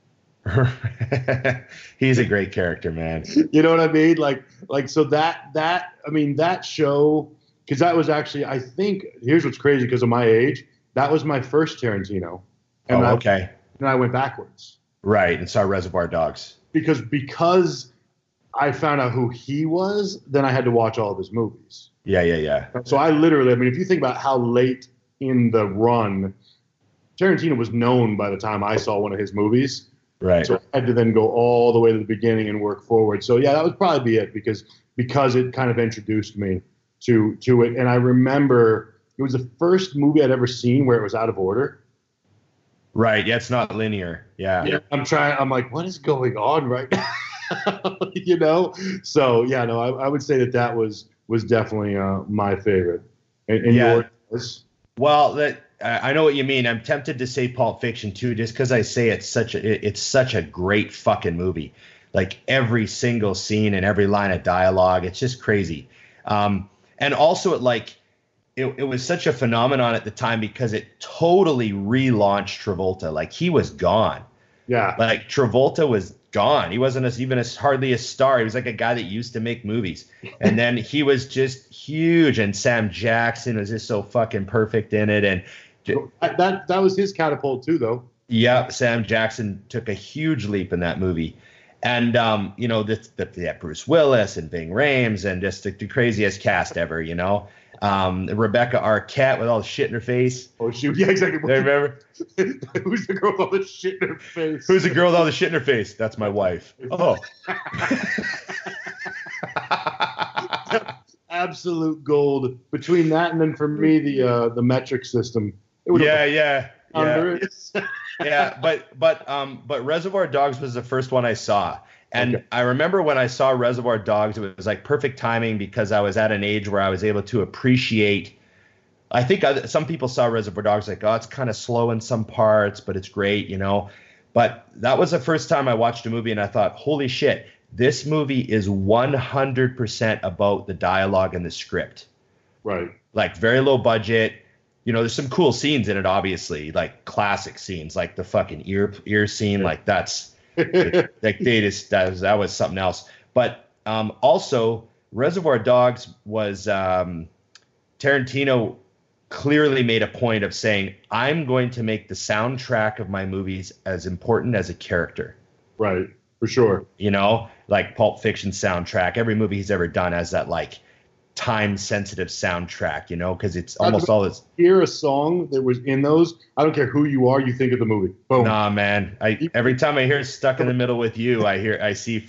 He's a great character, man. You know what I mean? Like so that I mean, that show, because that was actually, I think, here's what's crazy, because of my age, that was my first Tarantino. And okay. And I went backwards. Right, and saw Reservoir Dogs. Because I found out who he was, then I had to watch all of his movies. Yeah. So I literally, I mean, if you think about how late in the run, Tarantino was known by the time I saw one of his movies. Right. So I had to then go all the way to the beginning and work forward. So yeah, that would probably be it, because it kind of introduced me to it. And I remember it was the first movie I'd ever seen where it was out of order. Right. Yeah, it's not linear. Yeah. I'm like, what is going on right now? You know? So yeah, no, I would say that was definitely my favorite. And yours? Well, I know what you mean. I'm tempted to say Pulp Fiction too, just because I say it's such a great fucking movie. Like every single scene and every line of dialogue, it's just crazy. And also it was such a phenomenon at the time because it totally relaunched Travolta. Like he was gone. Yeah. Like Travolta was gone. He wasn't hardly a star. He was like a guy that used to make movies. And then he was just huge. And Sam Jackson was just so fucking perfect in it. And that was his catapult too, though. Yeah. Sam Jackson took a huge leap in that movie. And, you know, Bruce Willis and Ving Rhames and just the craziest cast ever, you know. Rebecca Arquette with all the shit in her face. Oh, shoot. Yeah, exactly. I remember. Who's the girl with all the shit in her face? Who's the girl with all the shit in her face? That's my wife. Oh. Absolute gold. Between that and then for me, the metric system. Yeah. But Reservoir Dogs was the first one I saw. And I remember when I saw Reservoir Dogs, it was like perfect timing because I was at an age where I was able to appreciate. I think some people saw Reservoir Dogs like, oh, it's kind of slow in some parts, but it's great, you know. But that was the first time I watched a movie and I thought, holy shit, this movie is 100% about the dialogue and the script. Right. Like very low budget. You know, there's some cool scenes in it, obviously, like classic scenes, like the fucking ear scene. Like that's. Like that was something else. But also Reservoir Dogs was Tarantino clearly made a point of saying, I'm going to make the soundtrack of my movies as important as a character. Right, for sure. You know, like Pulp Fiction soundtrack. Every movie he's ever done has that like time-sensitive soundtrack, you know, because it's almost all this. Hear a song that was in those. I don't care who you are, you think of the movie. Boom. Nah, man. Every time I hear "Stuck in the Middle with You," I see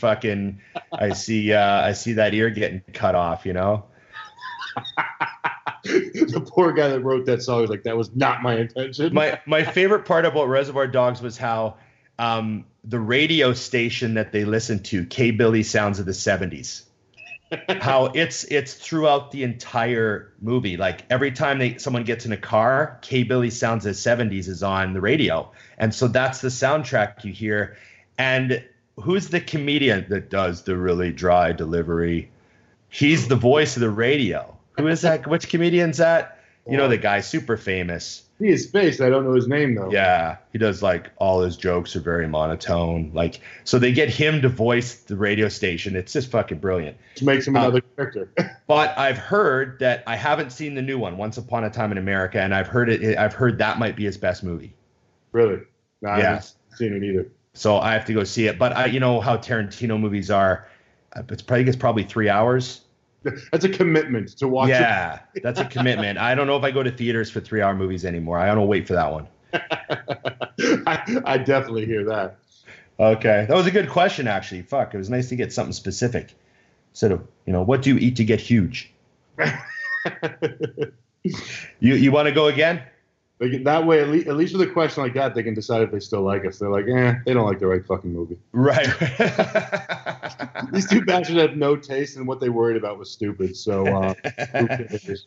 that ear getting cut off, you know. The poor guy that wrote that song was like, that was not my intention. My favorite part about Reservoir Dogs was how the radio station that they listened to, K-Billy Sounds of the 70s. How it's throughout the entire movie. Like every time someone gets in a car, K-Billy Sounds of the 70s is on the radio. And so that's the soundtrack you hear. And who's the comedian that does the really dry delivery? He's the voice of the radio. Who is that? Which comedian's that? You know, the guy, super famous. He is spaced. I don't know his name, though. Yeah. He does, like, all his jokes are very monotone. Like, so they get him to voice the radio station. It's just fucking brilliant. Which makes him another character. But I've heard that I haven't seen the new one, Once Upon a Time in America, and I've heard that might be his best movie. Really? No, I Yeah. haven't seen it either. So I have to go see it. But you know how Tarantino movies are. It's probably 3 hours. That's a commitment to watch. Yeah, that's a commitment. I don't know if I go to theaters for 3 hour movies anymore. I don't wait for that one. I definitely hear that. Okay. That was a good question, actually. Fuck, it was nice to get something specific. Instead of, you know, what do you eat to get huge? You want to go again? That way, at least with a question like that, they can decide if they still like us. They're like, they don't like the right fucking movie. Right. These two bastards have no taste, and what they worried about was stupid. So, who cares?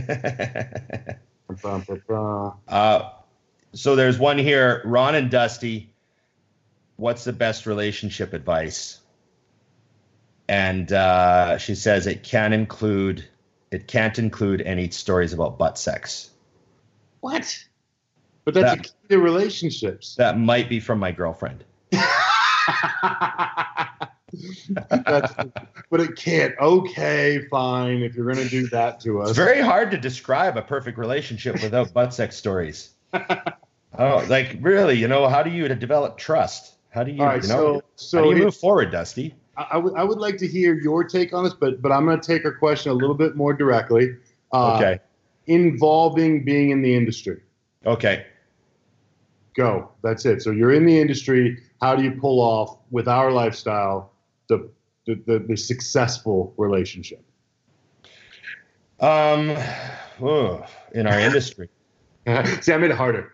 So there's one here, Ron and Dusty. What's the best relationship advice? And she says it can't include any stories about butt sex. What? But that's a key to relationships. That might be from my girlfriend. But it can't. Okay, fine. If you're going to do that to us. It's very hard to describe a perfect relationship without butt sex stories. Oh, like really, you know, how do you develop trust? How do you, right, you know, so how do you move forward, Dusty? I would like to hear your take on this, but I'm going to take her question a little bit more directly. Okay. Involving being in the industry. Okay. Go. That's it. So you're in the industry. How do you pull off with our lifestyle the successful relationship? In our industry. See, I made it harder.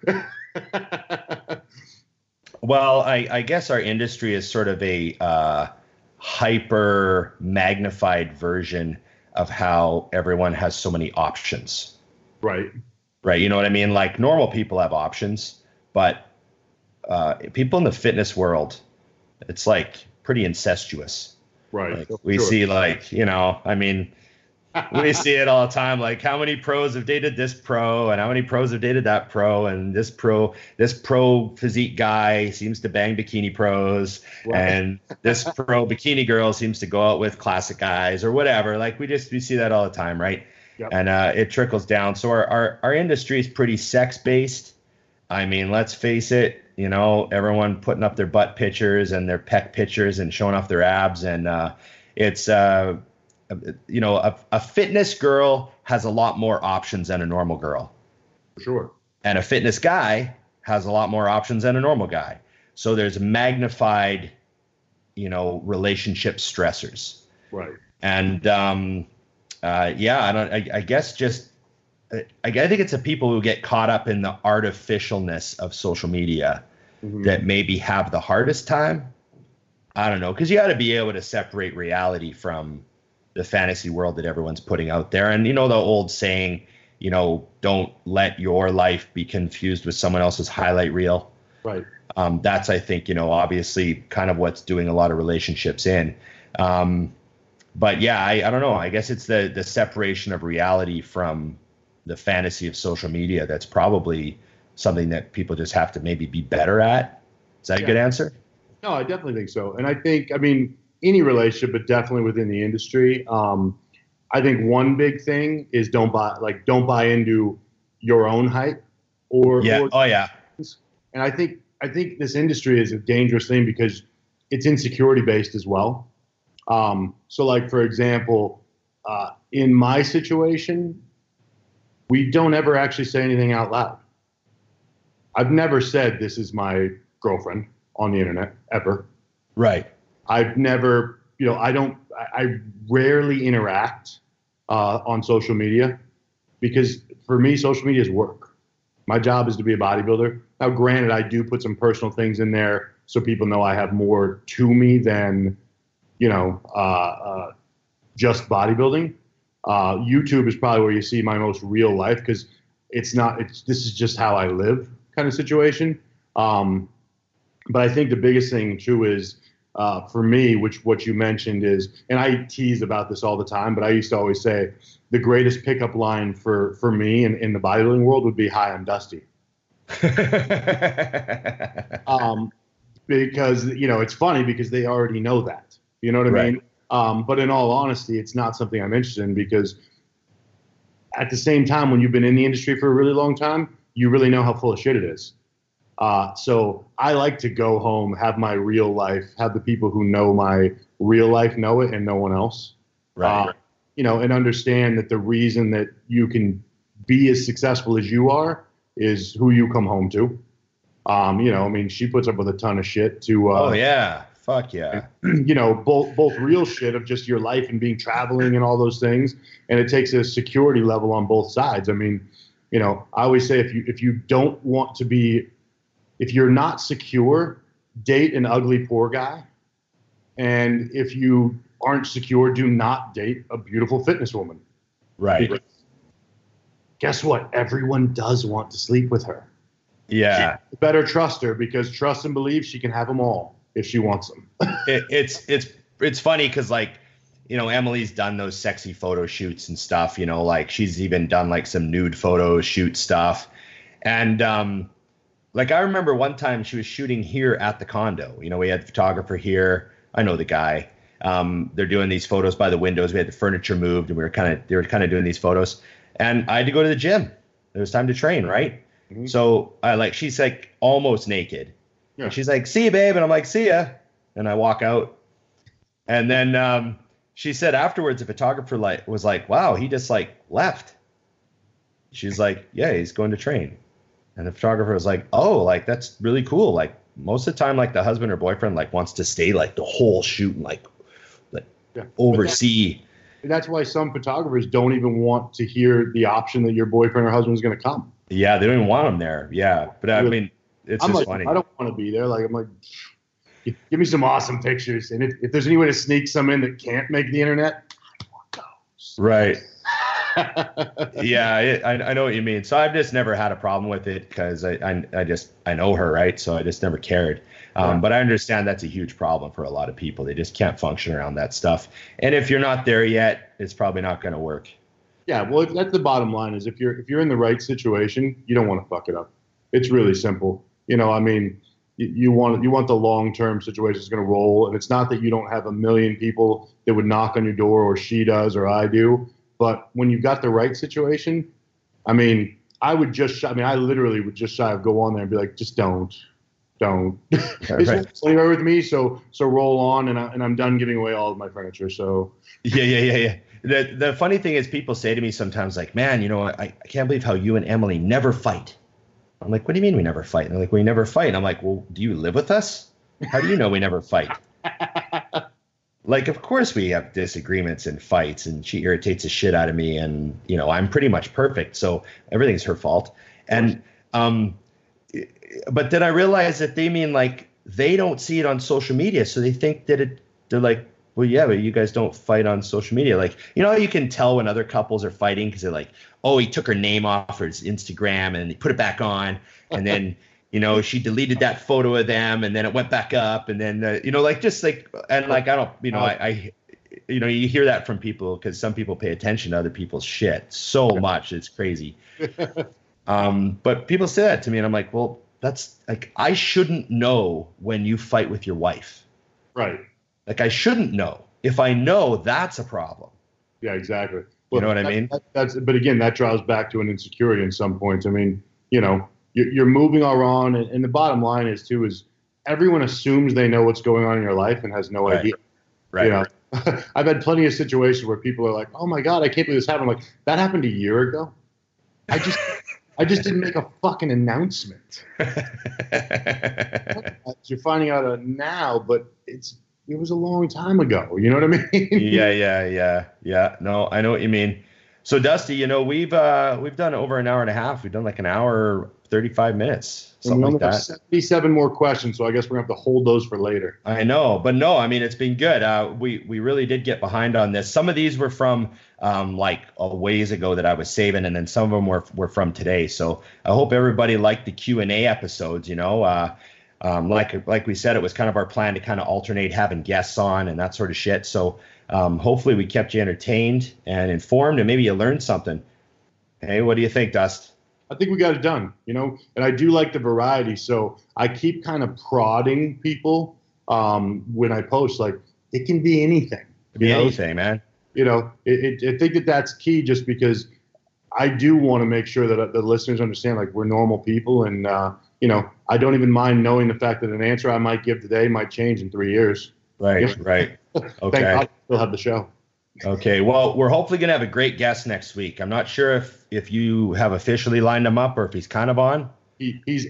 Well, I guess our industry is sort of a hyper magnified version of how everyone has so many options. Right. Right. You know what I mean? Like normal people have options, but people in the fitness world, it's like pretty incestuous. Right. Like, we see like, you know, I mean, we see it all the time. Like how many pros have dated this pro and how many pros have dated that pro, and this pro physique guy seems to bang bikini pros, right, and this pro bikini girl seems to go out with classic guys or whatever. Like we see that all the time. Right. Yep. And it trickles down. So our industry is pretty sex based. I mean, let's face it, you know, everyone putting up their butt pictures and their pec pictures and showing off their abs. And it's, you know, a fitness girl has a lot more options than a normal girl. For sure. And a fitness guy has a lot more options than a normal guy. So there's magnified, you know, relationship stressors. Right. And I guess just, I think it's the people who get caught up in the artificialness of social media that maybe have the hardest time. I don't know, because you got to be able to separate reality from the fantasy world that everyone's putting out there. And, you know, the old saying, you know, don't let your life be confused with someone else's highlight reel. Right. That's, I think, you know, obviously kind of what's doing a lot of relationships in. But yeah, I don't know. I guess it's the separation of reality from the fantasy of social media. That's probably something that people just have to maybe be better at. Is that a good answer? No, I definitely think so. And I think, I mean, any relationship, but definitely within the industry, I think one big thing is don't buy into your own hype or Oh yeah. And I think this industry is a dangerous thing because it's insecurity based as well. So like for example, in my situation, we don't ever actually say anything out loud. I've never said this is my girlfriend on the internet ever. Right. I've never, I rarely interact on social media because for me, social media is work. My job is to be a bodybuilder. Now, granted, I do put some personal things in there so people know I have more to me than, just bodybuilding. YouTube is probably where you see my most real life because this is just how I live kind of situation. But I think the biggest thing too is for me, what you mentioned is, and I tease about this all the time, but I used to always say the greatest pickup line for me in the bodybuilding world would be, "Hi, I'm Dusty." Because it's funny because they already know that. You know what I mean? But in all honesty, it's not something I'm interested in because at the same time, when you've been in the industry for a really long time, you really know how full of shit it is. So I like to go home, have my real life, have the people who know my real life know it and no one else. Right. And understand that the reason that you can be as successful as you are is who you come home to. She puts up with a ton of shit to. Oh yeah. Fuck yeah. Both real shit of just your life and being traveling and all those things. And it takes a security level on both sides. I mean, I always say if you don't want to be, if you're not secure, date an ugly poor guy. And if you aren't secure, do not date a beautiful fitness woman. Right. Because guess what? Everyone does want to sleep with her. Yeah. You better trust her because trust and believe she can have them all if she wants them. It's funny because Emily's done those sexy photo shoots and stuff, she's even done like some nude photo shoot stuff. And I remember one time she was shooting here at the condo. We had the photographer here. I know the guy. They're doing these photos by the windows. We had the furniture moved and they were kind of doing these photos. And I had to go to the gym. It was time to train, right? Mm-hmm. So she's like almost naked. Yeah. And she's like, "See you, babe." And I'm like, "See ya." And I walk out. And then she said afterwards, the photographer was like, "Wow, he just left." She's like, "Yeah, he's going to train." And the photographer was like, "Oh, that's really cool. Most of the time, the husband or boyfriend wants to stay the whole shoot and oversee." That's why some photographers don't even want to hear the option that your boyfriend or husband is going to come. Yeah, they don't even want them there. Yeah, but I mean, it's just funny. I don't want to be there. I'm like, give me some awesome pictures, and if there's any way to sneak some in that can't make the internet, I want those. Right. Yeah, I know what you mean. So I've just never had a problem with it because I know her, right? So I just never cared. But I understand that's a huge problem for a lot of people. They just can't function around that stuff. And if you're not there yet, it's probably not going to work. Yeah, well, that's the bottom line is if you're in the right situation, you don't want to fuck it up. It's really simple. You want the long-term situation that's going to roll. And it's not that you don't have a million people that would knock on your door or she does or I do. But when you've got the right situation, I literally would just shy of go on there and be like, just don't. It's anywhere with me, so roll on, and I'm done giving away all of my furniture. So yeah. The funny thing is, people say to me sometimes, "Man, I can't believe how you and Emily never fight." I'm like, "What do you mean we never fight?" And they're like, "We never fight." And I'm like, "Well, do you live with us? How do you know we never fight?" Of course we have disagreements and fights, and she irritates the shit out of me, and I'm pretty much perfect, so everything's her fault. And but then I realized that they mean they don't see it on social media, so they think that they're like, "Well, yeah, but you guys don't fight on social media." You can tell when other couples are fighting because they're like, "Oh, he took her name off his Instagram and he put it back on, and then she deleted that photo of them, and then it went back up, and then I don't, you hear that from people because some people pay attention to other people's shit so much, it's crazy. But people say that to me, and I'm like, well, that's I shouldn't know when you fight with your wife, right? I shouldn't know. If I know, that's a problem. Yeah, exactly. You know what I mean? But again, that draws back to an insecurity in some points. I mean, you're moving around, and the bottom line is everyone assumes they know what's going on in your life and has no idea. Right. I've had plenty of situations where people are like, "Oh my God, I can't believe this happened." I'm like, that happened a year ago. I just didn't make a fucking announcement. You're finding out now, but it was a long time ago. You know what I mean? Yeah. No, I know what you mean. So Dusty, we've done over an hour and a half. We've done like an hour, 35 minutes, something like that. 77 more questions, so I guess we're gonna have to hold those for later. I know, but no, I mean, it's been good. We really did get behind on this. Some of these were from like a ways ago that I was saving, and then some of them were from today. So I hope everybody liked the Q&A episodes. Like we said, it was kind of our plan to kind of alternate having guests on and that sort of shit. So hopefully we kept you entertained and informed, and maybe you learned something. Hey, what do you think, Dust? I think we got it done, and I do like the variety. So I keep kind of prodding people when I post, like, it can be anything. It can be anything, man. I think that's key, just because I do want to make sure that the listeners understand, like, we're normal people, and I don't even mind knowing the fact that an answer I might give today might change in 3 years. Right. Okay. Thank God I still have the show. Okay. Well, we're hopefully going to have a great guest next week. I'm not sure if you have officially lined him up or if he's kind of on. He's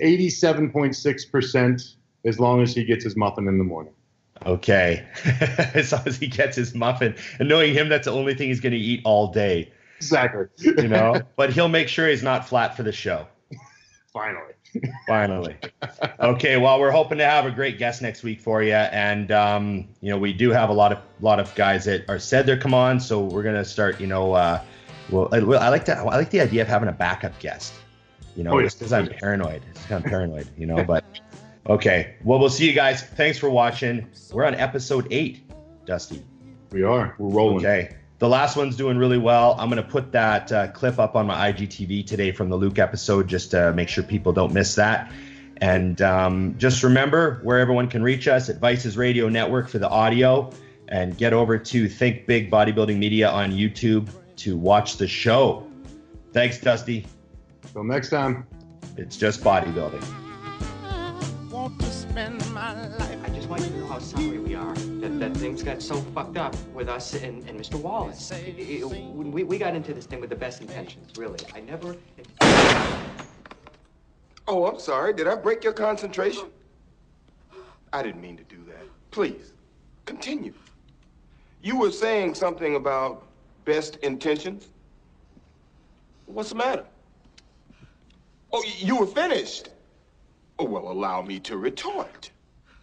87.6% as long as he gets his muffin in the morning. Okay. As long as he gets his muffin. And knowing him, that's the only thing he's going to eat all day. Exactly. But he'll make sure he's not flat for the show. Finally. Okay, well, we're hoping to have a great guest next week for you, and we do have a lot of guys that are said they're come on, so we're gonna start. I like the idea of having a backup guest. Just because I'm paranoid. It's kind of paranoid, But okay, well, we'll see you guys. Thanks for watching. We're on episode 8, Dusty. We are. We're rolling. Okay. The last one's doing really well. I'm going to put that clip up on my IGTV today from the Luke episode, just to make sure people don't miss that. And just remember where everyone can reach us at Vices Radio Network for the audio, and get over to Think Big Bodybuilding Media on YouTube to watch the show. Thanks, Dusty. Till next time. It's just bodybuilding. Want to spend my life. I just want you to know how sorry we are that things got so fucked up with us and Mr. Wallace. We got into this thing with the best intentions, really. I never... Oh, I'm sorry. Did I break your concentration? I didn't mean to do that. Please, continue. You were saying something about best intentions? What's the matter? Oh, you were finished. Oh, well, allow me to retort.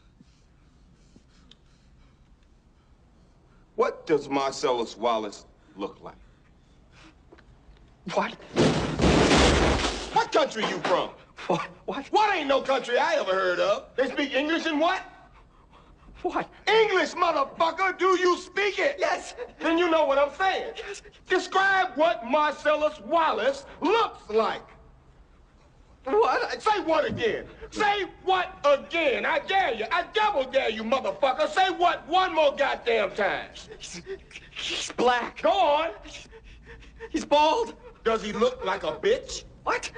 What does Marcellus Wallace look like? What? What country you from? What? What ain't no country I ever heard of? They speak English and what? What? English, motherfucker! Do you speak it? Yes. Then you know what I'm saying. Yes. Describe what Marcellus Wallace looks like. What? Say what again? Say what again? I dare you. I double dare you, motherfucker. Say what one more goddamn time. He's black. Go on. He's bald. Does he look like a bitch? What?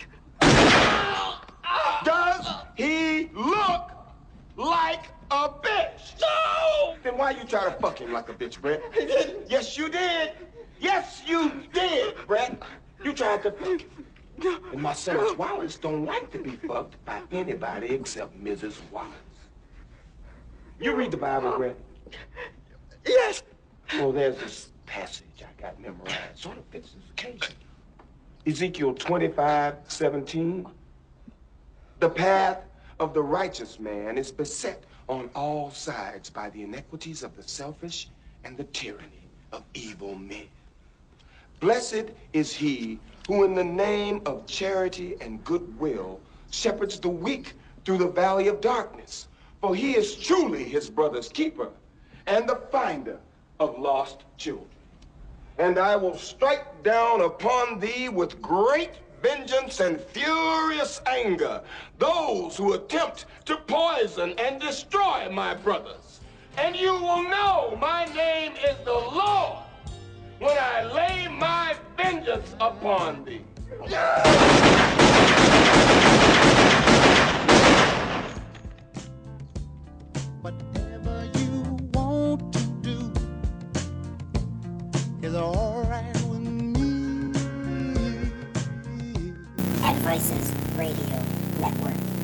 Does he look like a bitch? No! Then why you try to fuck him like a bitch, Brett? Yes, you did. Yes, you did, Brett. You tried to fuck him. And Marcellus Wallace don't like to be fucked by anybody except Mrs. Wallace. You read the Bible, Brett? Yes. Well, there's this passage I got memorized. Sort of fits this occasion. Ezekiel 25:17. The path of the righteous man is beset on all sides by the iniquities of the selfish and the tyranny of evil men. Blessed is he who in the name of charity and goodwill shepherds the weak through the valley of darkness. For he is truly his brother's keeper and the finder of lost children. And I will strike down upon thee with great vengeance and furious anger those who attempt to poison and destroy my brothers. And you will know my name is the Lord when I lay my vengeance upon thee. Whatever you want to do is all right with me. At Voices Radio Network.